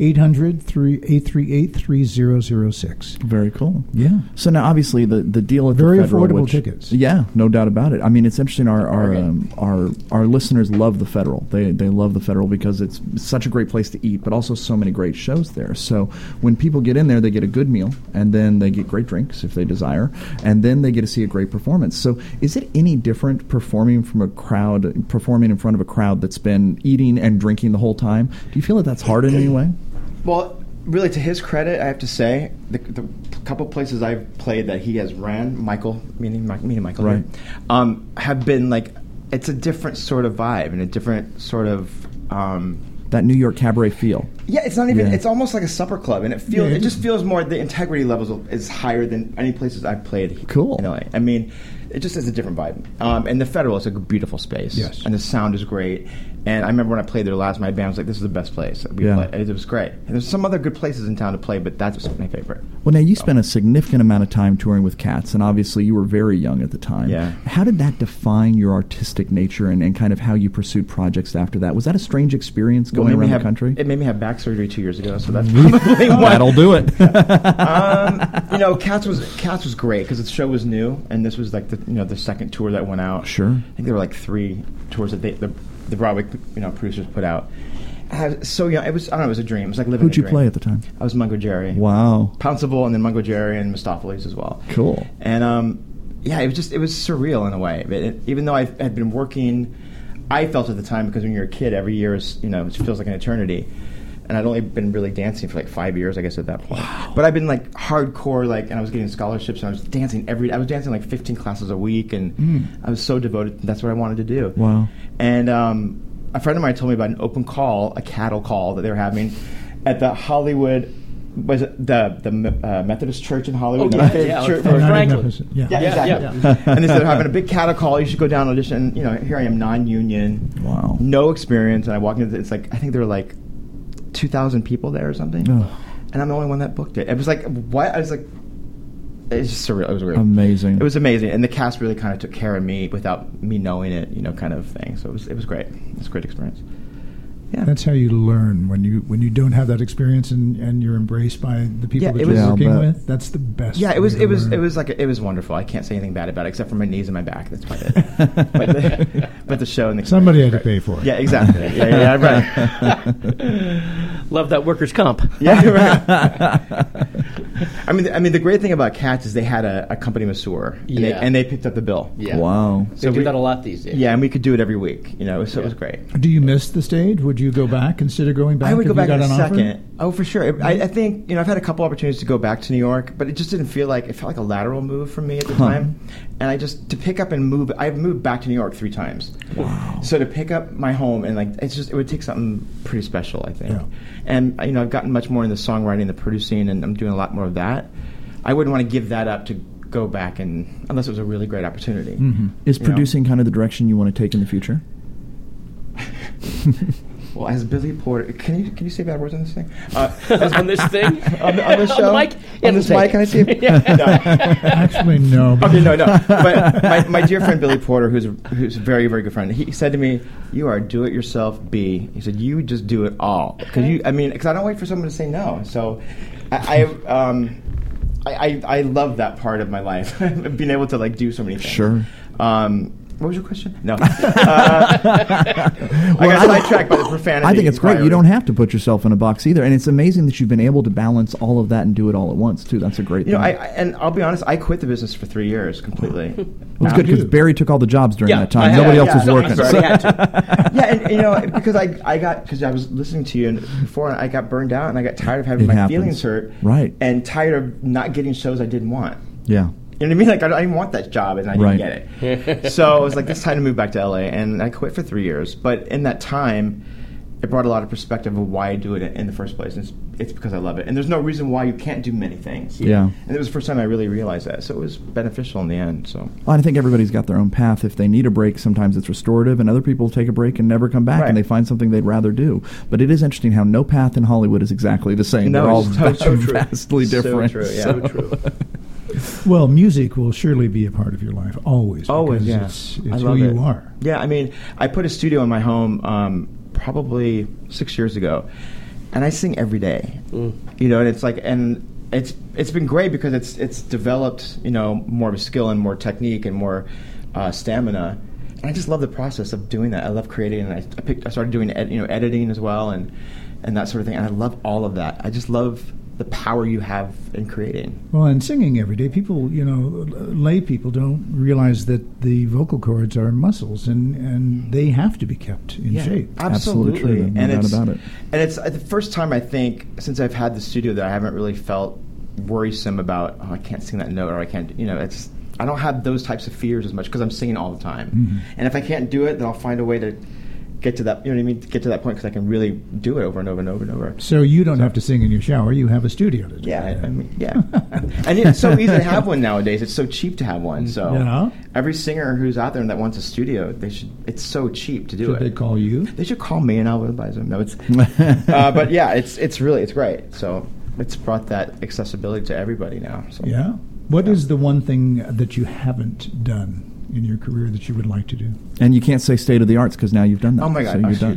800-838-3006. Very cool. Yeah. So now, obviously, the deal at Very the Federal, affordable which- tickets. Yeah, no doubt about it. I mean, it's interesting. Our listeners love the Federal. They love the Federal because it's such a great place to eat, but also so many great shows there. So when people get in there, they get a good meal, and then they get great drinks if they desire, and then they get to see a great performance. So is it any different performing in front of a crowd that's been eating and drinking the whole time? Do you feel that that's hard in any way? Well, really, to his credit, I have to say, the couple places I've played that he has ran, Michael, meaning Michael, Right. here, have been like, it's a different sort of vibe and a different sort of... That New York cabaret feel. yeah, it's not even. Yeah. It's almost like a supper club, and it feels. Yeah, it just feels more. The integrity levels is higher than any places I've played. Cool. In LA. I mean, it just is a different vibe. And the Federal is a beautiful space. Yes. And the sound is great. And I remember when I played there last, my band was like, "This is the best place that we Yeah. played." It was great. And there's some other good places in town to play, but that's my favorite. Well, now you spent a significant amount of time touring with Cats, and obviously you were very young at the time. Yeah. How did that define your artistic nature and kind of how you pursued projects after that? Was that a strange experience Well, going it made me around the have- country? It made me have back surgery 2 years ago, so that's probably why. That'll do it. Cats was great because the show was new, and this was like the second tour that went out. Sure. I think there were like 3 tours that the Broadway producers put out. I was so young. It was it was a dream. It was like living. Who'd a you dream. play at the time? I was Mungo Jerry. Wow. Pouncible, and then Mungo Jerry and Mistopheles as well. Cool. And it was surreal in a way. Even though I had been working, I felt at the time, because when you're a kid, every year is it feels like an eternity. And I'd only been really dancing for like 5 years, I guess, at that point. Wow. But I've been like hardcore, and I was getting scholarships, and I was dancing I was dancing like 15 classes a week, and I was so devoted. That's what I wanted to do. Wow. And a friend of mine told me about an open call, a cattle call that they were having at the Hollywood. Was it the Methodist Church in Hollywood? Oh, yeah, Church, Franklin. Yeah. exactly. And they said, "They're having a big cattle call. You should go down and audition." And, here I am, non-union, Wow. no experience, and I walk into. It's like I think there were like 2,000 people there or something, Oh. and I'm the only one that booked it. It was like what? I was like, it's just surreal. It was real. Amazing. It was amazing, and the cast really kind of took care of me without me knowing it, kind of thing. So it was great. It was a great experience. Yeah. That's how you learn when you don't have that experience and you're embraced by the people Yeah, that it you're was- working Yeah, I'll bet. with. That's the best. Yeah, it way was to it was learn. it was like it was wonderful. I can't say anything bad about it except for my knees and my back. That's about it. but the show and the Somebody had to pay for it. Yeah, exactly. Yeah, right. Love that workers' comp. Yeah, right. I mean, the great thing about Cats is they had a company masseur, Yeah. and they picked up the bill. Yeah. Wow. They do that a lot these days. Yeah, and we could do it every week. So it was great. Do you miss the stage? Would you go back? Consider going back? I would if go you back in got a an offer? second. Oh, for sure. I think I've had a couple opportunities to go back to New York, but it just didn't feel like it felt like a lateral move for me at the time. And to pick up and move. I've moved back to New York 3 times. Wow. So to pick up my home and it would take something pretty special, I think. Yeah. And I've gotten much more in the songwriting, the producing, and I'm doing a lot more of that. I wouldn't want to give that up to go back unless it was a really great opportunity. Mm-hmm. Is producing kind of the direction you want to take in the future? Well, as Billy Porter, can you say bad words on this thing? On this thing? on this show? On the mic? On this It'll mic? take Can I see it? Actually, no. Okay, no. But my dear friend Billy Porter, who's a very, very good friend, he said to me, "You are a do-it-yourself bee." He said, "You just do it all." Because I don't wait for someone to say no. So I love that part of my life, being able to do so many things. Sure. What was your question? No. I got sidetracked by the profanity. I think it's great. You priority. don't have to put yourself in a box either, and it's amazing that you've been able to balance all of that and do it all at once too. That's a great thing. And I'll be honest, I quit the business for 3 years completely. It was good because Barry took all the jobs during that time. I Nobody had- else was yeah, working. sorry, I had to. Yeah, and because I was listening to you before, and I got burned out, and I got tired of having It my happens. feelings hurt, Right. and tired of not getting shows I didn't want. Yeah. You know what I mean? I didn't want that job, and I didn't Right. get it. So I was like, it's time to move back to LA, and I quit for 3 years. But in that time, it brought a lot of perspective of why I do it in the first place. And it's because I love it. And there's no reason why you can't do many things. Yeah. And it was the first time I really realized that. So it was beneficial in the end. So Well, I think everybody's got their own path. If they need a break, sometimes it's restorative, and other people take a break and never come back, Right. and they find something they'd rather do. But it is interesting how no path in Hollywood is exactly the same. No, They're all it's so true. vastly different. So true, yeah. So true. Well, music will surely be a part of your life, always. Always, because yeah. It's I love who it. you are. Yeah, I mean, I put a studio in my home probably 6 years ago, and I sing every day. You know, and it's like, and it's been great because it's developed, you know, more of a skill and more technique and more stamina. And I just love the process of doing that. I love creating, and I started doing editing as well, and that sort of thing. And I love all of that. I just love the power you have in creating. Well, and singing every day, people, lay people don't realize that the vocal cords are muscles, and they have to be kept in shape. Absolutely true. No doubt about it. And it's the first time, I think, since I've had the studio that I haven't really felt worrisome about, I can't sing that note, or I can't, I don't have those types of fears as much because I'm singing all the time. Mm-hmm. And if I can't do it, then I'll find a way to get to that, get to that point, because I can really do it over and over and over and over. So you don't have to sing in your shower; you have a studio to do. Yeah, and it's so easy to have one nowadays. It's so cheap to have one. So every singer who's out there that wants a studio, it's so cheap to do it. Should they call you? They should call me, and I'll advise them. No, it's but yeah, it's great. So it's brought that accessibility to everybody now. So. Yeah. What is the one thing that you haven't done in your career that you would like to do? And you can't say state of the arts because now you've done that. Oh my God! So you're done.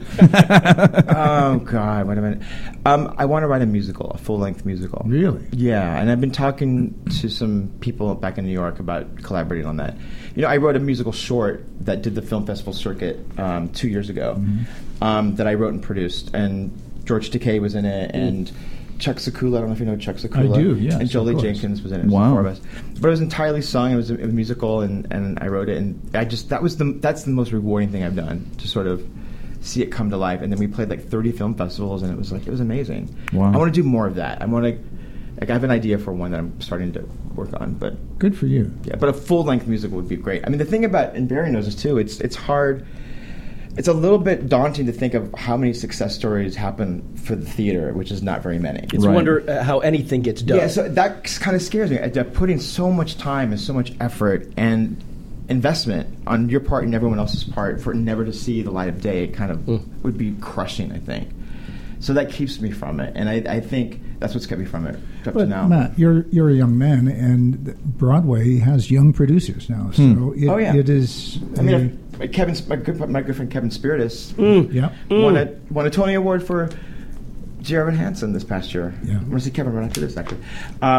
Oh God! Wait a minute. I want to write a musical, a full-length musical. Really? Yeah, and I've been talking to some people back in New York about collaborating on that. I wrote a musical short that did the film festival circuit 2 years ago, that I wrote and produced, and George Takei was in it, and Chuck Sekula, I don't know if you know Chuck Sekula. I do, yes. And Jolie Jenkins was in it. Wow. Four of us. But it was entirely sung. It was a musical, and I wrote it, and that's the most rewarding thing I've done, to sort of see it come to life. And then we played like 30 film festivals, and it was amazing. Wow. I want to do more of that. I have an idea for one that I'm starting to work on, but good for you. Yeah, but a full-length musical would be great. I mean, the thing about, and Barry knows this too, it's hard. It's a little bit daunting to think of how many success stories happen for the theater, which is not very many. It's wonder how anything gets done. Yeah, so that kind of scares me. Putting so much time and so much effort and investment on your part and everyone else's part for it never to see the light of day, it kind of would be crushing, I think. So that keeps me from it, and I think that's what's kept me from it up to now. Matt, you're a young man, and Broadway has young producers now. So it is. I mean, my good friend Kevin Spiritus won a Tony Award for J. Evan Hansen this past year. Yeah. I'm going to see Kevin right after this, actually.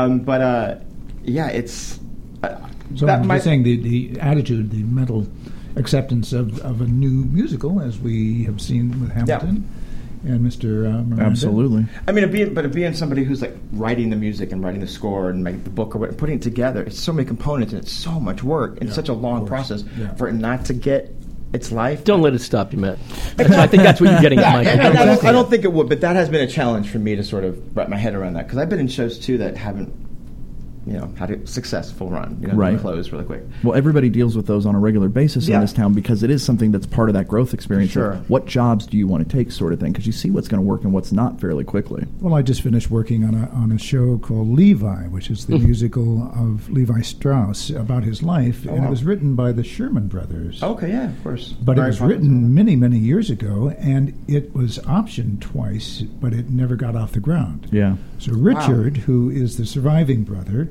It's. So I'm just saying the attitude, the mental acceptance of a new musical, as we have seen with Hamilton. Yeah. And Mr. Miranda. Absolutely. I mean, being somebody who's like writing the music and writing the score and making the book or putting it together, it's so many components and it's so much work and such a long process for it not to get its life. Don't let it stop you, Matt. I think that's what you're getting at, Michael. I don't think it would, but that has been a challenge for me to sort of wrap my head around that, because I've been in shows too that haven't had a successful run, right. Close really quick. Well, everybody deals with those on a regular basis in this town, because it is something that's part of that growth experience. Sure. Of what jobs do you want to take, sort of thing, because you see what's going to work and what's not fairly quickly. Well, I just finished working on a show called Levi, which is the musical of Levi Strauss about his life, and it was written by the Sherman Brothers. Okay, yeah, of course. But it was written many, many years ago, and it was optioned twice, but it never got off the ground. Yeah. So Richard, who is the surviving brother,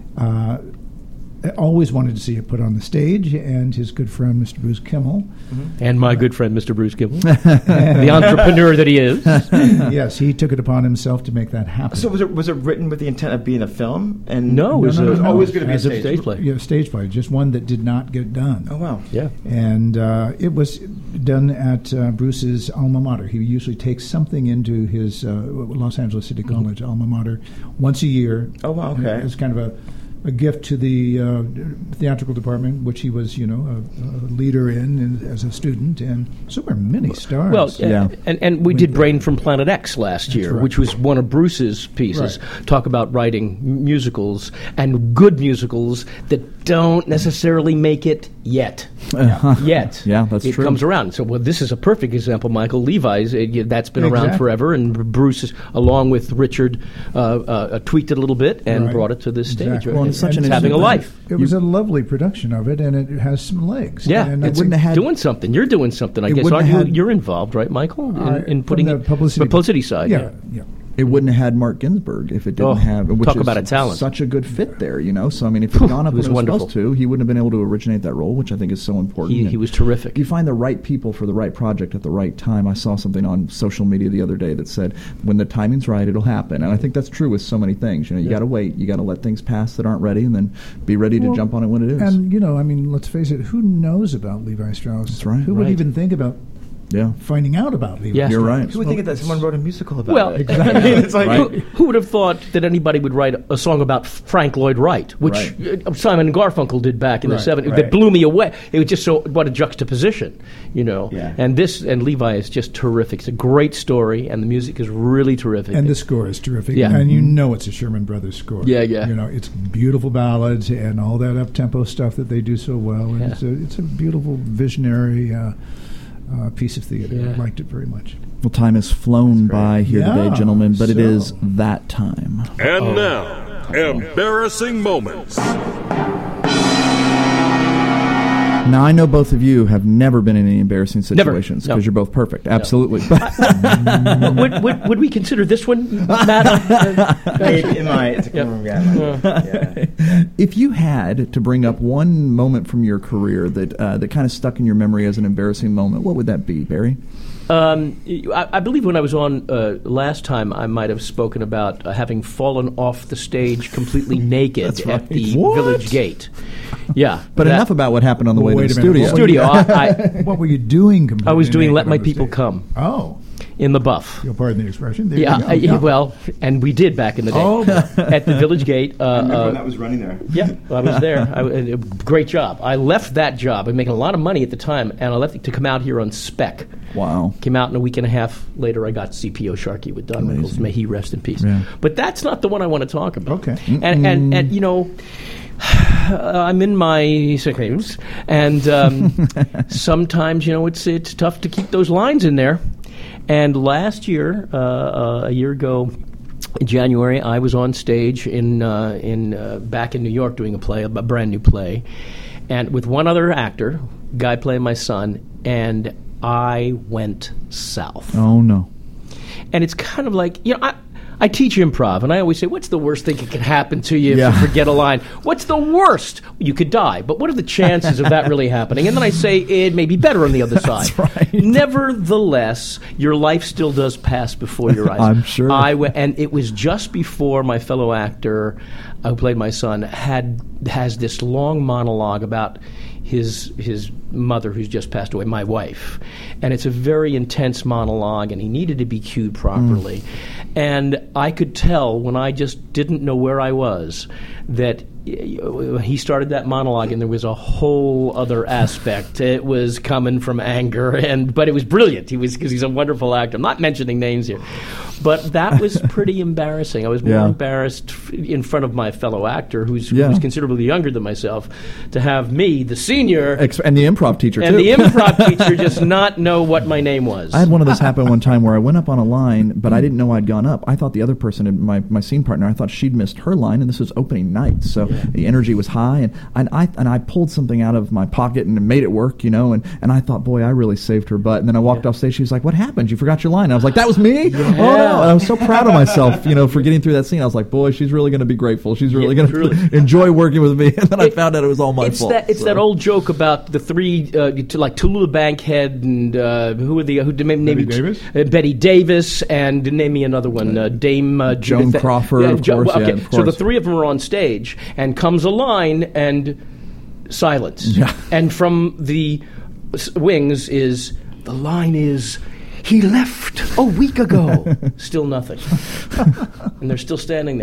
always wanted to see it put on the stage, and his good friend Mr. Bruce Kimmel. And my good friend Mr. Bruce Kimmel, the entrepreneur that he is. Yes, he took it upon himself to make that happen. So was it written with the intent of being a film? And no, it was always going to be a stage play. Yeah, stage play, just one that did not get done. Oh, wow. Yeah. And it was done at Bruce's alma mater. He usually takes something into his Los Angeles City College alma mater once a year. Oh, wow, okay. It's kind of a a gift to the theatrical department, which he was, a leader in as a student, and so were many stars. Well, and we did Brain from Planet X last year, right. which was one of Bruce's pieces. Right. Talk about writing musicals, and good musicals that don't necessarily make it yet. Yet. Yeah, that's it true. It comes around. So, this is a perfect example, Michael. Levi's, that's been around forever, and Bruce, along with Richard, tweaked it a little bit and brought it to this stage. Exactly. Right? Well, it's It's having a life. It was a lovely production of it, and it has some legs. Yeah, and it's doing something. You're doing something, I It guess. wouldn't Aren't have you're involved, right, Michael, in from putting the publicity side? Yeah. It wouldn't have had Mark Ginsburg if it didn't have. Which talk is about a talent. Such a good fit there, So I mean, if he'd gone up It was when it was wonderful. supposed to, he wouldn't have been able to originate that role, which I think is so important. He was terrific. You find the right people for the right project at the right time. I saw something on social media the other day that said, "When the timing's right, it'll happen." And I think that's true with so many things. You got to wait. You got to let things pass that aren't ready, and then be ready to jump on it when it is. And let's face it. Who knows about Levi Strauss? That's right. Who would even think about Yeah. finding out about Levi? Yeah. You're Strauss? right. Who would think that someone wrote a musical about Well, it? exactly. It's like, Right. Who would have thought that anybody would write a song about Frank Lloyd Wright, which Simon and Garfunkel did back in the 70s? That blew me away. It was just what a juxtaposition, Yeah. And Levi is just terrific. It's a great story, and the music is really terrific. And the score is terrific. Yeah. And it's a Sherman Brothers score. Yeah, yeah. It's beautiful ballads and all that up-tempo stuff that they do so well. And Yeah. it's a beautiful, visionary piece of theater. Yeah. I liked it very much. Well, time has flown by here today, Yeah, gentlemen, but it so- is that time. And now, embarrassing moments. Now, I know both of you have never been in any embarrassing Never. situations No. because you're both perfect. Absolutely. would we consider this one, Matt? If you had to bring up one moment from your career that kind of stuck in your memory as an embarrassing moment, what would that be, Barry? I believe when I was on last time, I might have spoken about having fallen off the stage completely naked at the What? Village Gate. Yeah, But enough about what happened on the way to wait the a minute. studio. What were you doing? I was doing Let naked My on the People stage? Come Oh, in the Buff. you'll pardon the expression. There Yeah, you go. well, and we did back in the day Oh. at the Village Gate. when that was running there. Yeah, I was there. Great job. I left that job. I'm making a lot of money at the time, and I left it to come out here on spec. Wow. Came out, and a week and a half later, I got CPO Sharkey with Don Rickles. May he rest in peace. Yeah. But that's not the one I want to talk about. Okay. And I'm in my second, and sometimes it's tough to keep those lines in there. And last year, a year ago, in January, I was on stage back in New York doing a brand new play, and with one other actor, guy playing my son, and I went south. Oh, no. And it's kind of like, I teach improv, and I always say, what's the worst thing that could happen to you if Yeah. you forget a line? What's the worst? You could die, but what are the chances of that really happening? And then I say, it may be better on the other side. That's right. Nevertheless, your life still does pass before your eyes. I'm sure. And it was just before my fellow actor, who played my son, has this long monologue about his mother who's just passed away, my wife. And it's a very intense monologue, and he needed to be cued properly. And I could tell when I just didn't know where I was that he started that monologue, and there was a whole other aspect. It was coming from anger, but it was brilliant. Because he's a wonderful actor. I'm not mentioning names here. But that was pretty embarrassing. I was more embarrassed in front of my fellow actor, who's considerably younger than myself, to have me, the senior, And the improv teacher, and too. the improv teacher just not know what my name was. I had one of those happen one time where I went up on a line, but I didn't know I'd gone up. I thought the other person, my scene partner, I thought she'd missed her line, and this was opening night, so the energy was high, and I pulled something out of my pocket and made it work, and I thought, boy, I really saved her butt. And then I walked off stage. She was like, "What happened? You forgot your line." And I was like, "That was me? Oh no!" And I was so proud of myself, for getting through that scene. I was like, "Boy, she's really going to be grateful. She's really going to enjoy working with me." And then I found out it was all my fault. It's that old joke about the three, like Tallulah Bankhead and who name Betty Davis? Betty Davis, and name me another one, Dame Joan Judith- Crawford, of course, Okay, of so the course. three of them are on stage, and comes a line and silence, and from the wings the line is, "He left a week ago." Still nothing, and they're still standing there.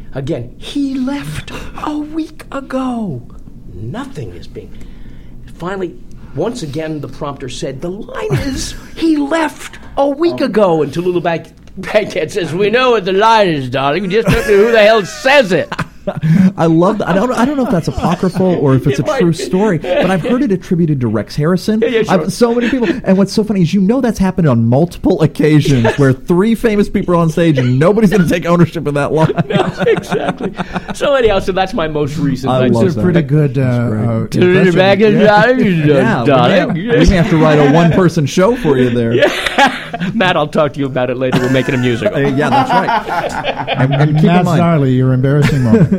Again, he left a week ago. Nothing is being... Finally, once again, the prompter said, the line is, he left a week ago. Until little Baghead says, we know what the line is, darling. We just don't know who the hell says it. I love that. I don't know if that's apocryphal or if it's a true story, but I've heard it attributed to Rex Harrison. Yeah, sure. So many people. And what's so funny is that's happened on multiple occasions where 3 famous people are on stage and nobody's going to take ownership of that line. No, exactly. So anyhow, that's my most recent. I love It's a that. pretty good Turn back and Yeah, we may have to write a one-person show for you there. Yeah. Matt, I'll talk to you about it later. We're making a musical. Yeah, that's right. And keep in Matt mind, Zarley, your embarrassing moment.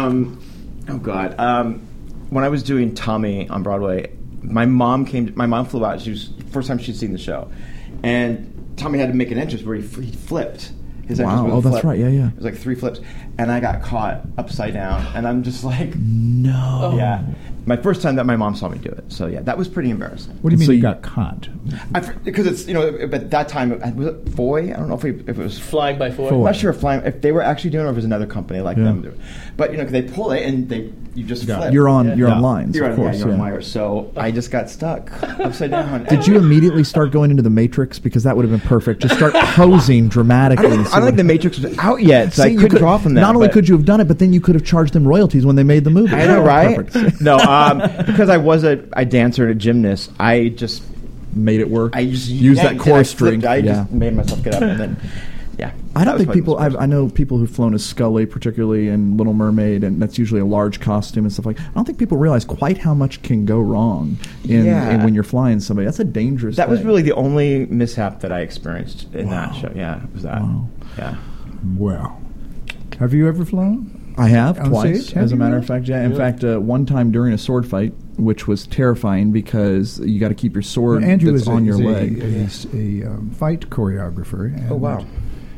Oh God! When I was doing Tommy on Broadway, my mom flew out. She was first time she'd seen the show, and Tommy had to make an entrance where he flipped. His entrance was a that's flip. right. Yeah. It was like 3 flips, and I got caught upside down, and I'm just like, No. yeah. My first time that my mom saw me do it. So yeah, that was pretty embarrassing. What do you mean So you you- got caught? Because it's at that time was it Foy? I don't know if it was Flying by Foy. I'm not sure if they were actually doing it or if it was another company like them doing it. But cause they pull it and you just flip. You're on lines, You're of on, course. you're on wires. So I just got stuck upside down. Did you immediately start going into the Matrix? Because that would have been perfect. Just start posing dramatically. I don't think the Matrix was out yet, so I couldn't draw from that. Not only could you have done it, but then you could have charged them royalties when they made the movie. I know, right? Perfect. No, because I was a dancer and a gymnast, I just Made it work. I just used that yanked core it, I string. flipped, I just made myself get up and then, yeah. I don't That was think my people. most I know people who've flown as Scully, particularly in Little Mermaid, and that's usually a large costume and stuff like. I don't think people realize quite how much can go wrong in when you're flying somebody. That's a dangerous. That was thing. really the only mishap that I experienced in that show. Yeah, it was that. Wow. Yeah. Well, have you ever flown? I have On twice, stage? Have as a you matter really? of fact. Yeah. In fact, one time during a sword fight, which was terrifying because you got to keep your sword Andrew that's is on your leg. He's a fight choreographer. And Oh, wow.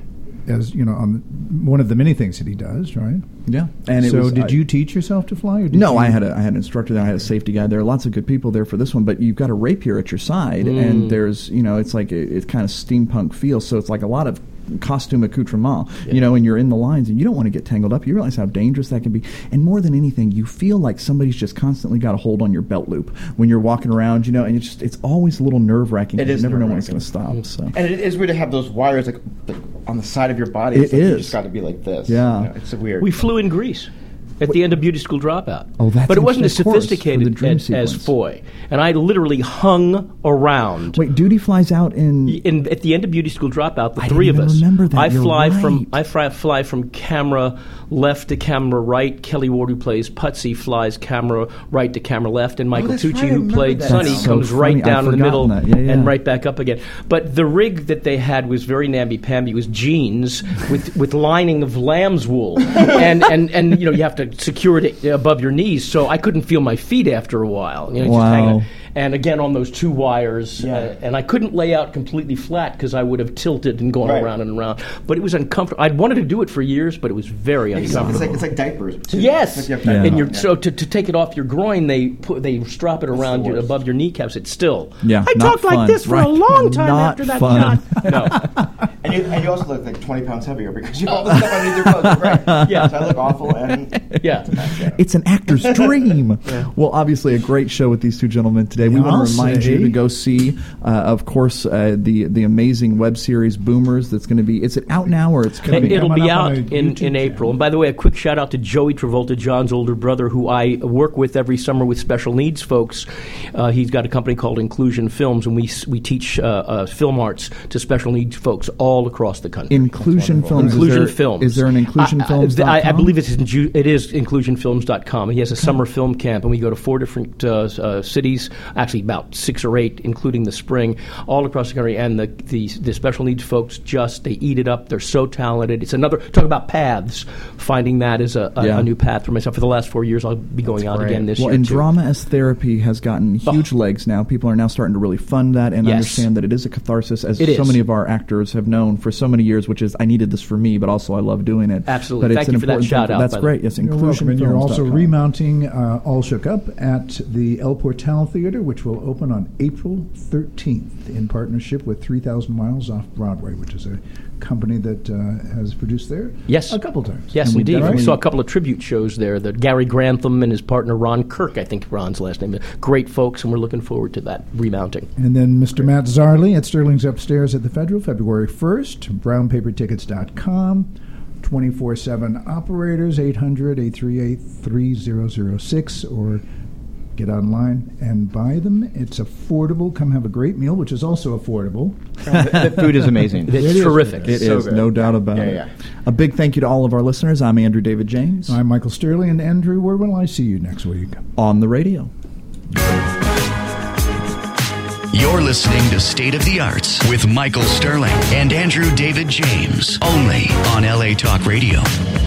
As you know, on one of the many things that he does, right? Yeah. And it so, was, did you teach yourself to fly? Or did No, you? I had an instructor there. I had a safety guy there. Lots of good people there for this one, but you've got a rapier at your side, and there's it's like it's kind of steampunk feel. So it's like a lot of costume accoutrement, and you're in the lines, and you don't want to get tangled up. You realize how dangerous that can be, and more than anything, you feel like somebody's just constantly got a hold on your belt loop when you're walking around, and it's always a little nerve wracking. It You is never know when it's nerve-wracking. going to stop. So. And it is weird to have those wires like on the side of your body. It's It like You is. just got to be like this. Yeah. It's weird. We flew in Greece at the end of Beauty School Dropout. Oh, that's But it wasn't as of course, for the sophisticated dream as sequence. Foy. And I literally hung around. Wait, Duty flies out At the end of Beauty School Dropout, the I three didn't of even us. remember that. I You're fly right. fly from camera left to camera right. Kelly Ward, who plays Putsy, flies camera right to camera left, and Michael that's Tucci, right, I who remember played that. Sonny, That's so comes funny. right down in the I'd middle forgotten that. Yeah. and right back up again. But the rig that they had was very namby-pamby. It was jeans with lining of lamb's wool, and you have to secure it above your knees. So I couldn't feel my feet after a while. Just Wow. hanging out. And again on those 2 wires, and I couldn't lay out completely flat because I would have tilted and gone Right. around and around. But it was uncomfortable. I'd wanted to do it for years, but it was very uncomfortable. It's like diapers. Too. Yes, It's like you have to- and Yeah. so to take it off your groin, they strap it around the you worst. above your kneeccaps. It's still. Yeah, I not talked like fun. this for a Right. long time Not after that fun. shot. No. And you also look like 20 pounds heavier because you have all the stuff underneath your clothes. Right. Yeah. So I look awful. And Yeah. It's an actor's dream. Well, obviously, a great show with these two gentlemen today. We Yeah, want I'll to remind you say. to go see, of course, the amazing web series Boomers. That's going to be. Is it out now or it's going to be? It'll coming be up on out a in YouTube April. channel. And by the way, a quick shout out to Joey Travolta, John's older brother, who I work with every summer with special needs folks. He's got a company called Inclusion Films, and we teach film arts to special needs folks all across the country. Inclusion Films. Inclusion is there, Films. Is there an inclusionfilms.com? I believe it is inclusionfilms.com. He has a summer film camp, and we go to 4 different cities, actually about 6 or 8, including the spring, all across the country. And the special needs folks they eat it up. They're so talented. It's another, talk about paths. Finding that is a new path for myself. For the last 4 years, I'll be going out again this year. And too. drama as therapy has gotten huge legs now. People are now starting to really fund that and Yes. understand that it is a catharsis, as It so is. many of our actors have known for so many years, which is, I needed this for me, but also I love doing it. Absolutely. But Thank it's you an for that important shout thing. out, That's by the great. way. Yes, You're welcome. And you're also inclusionfilms.com. remounting All Shook Up at the El Portal Theater, which will open on April 13th in partnership with 3,000 Miles Off Broadway, which is a company that has produced there. Yes. A couple times. Yes, And we indeed. definitely- We saw a couple of tribute shows there. That Gary Grantham and his partner Ron Kirk, I think Ron's last name. Great folks, and we're looking forward to that remounting. And then Mr. Matt Zarley at Sterling's Upstairs at the Federal, February 1st, brownpapertickets.com, 24/7 operators, 800-838-3006, or get online and buy them. It's affordable. Come have a great meal, which is also affordable. The food is amazing. It's It is terrific. It So is, good. no doubt about it. Yeah. A big thank you to all of our listeners. I'm Andrew David James. I'm Michael Sterling, and Andrew, where will I see you next week? On the radio. You're listening to State of the Arts with Michael Sterling and Andrew David James, only on LA Talk Radio.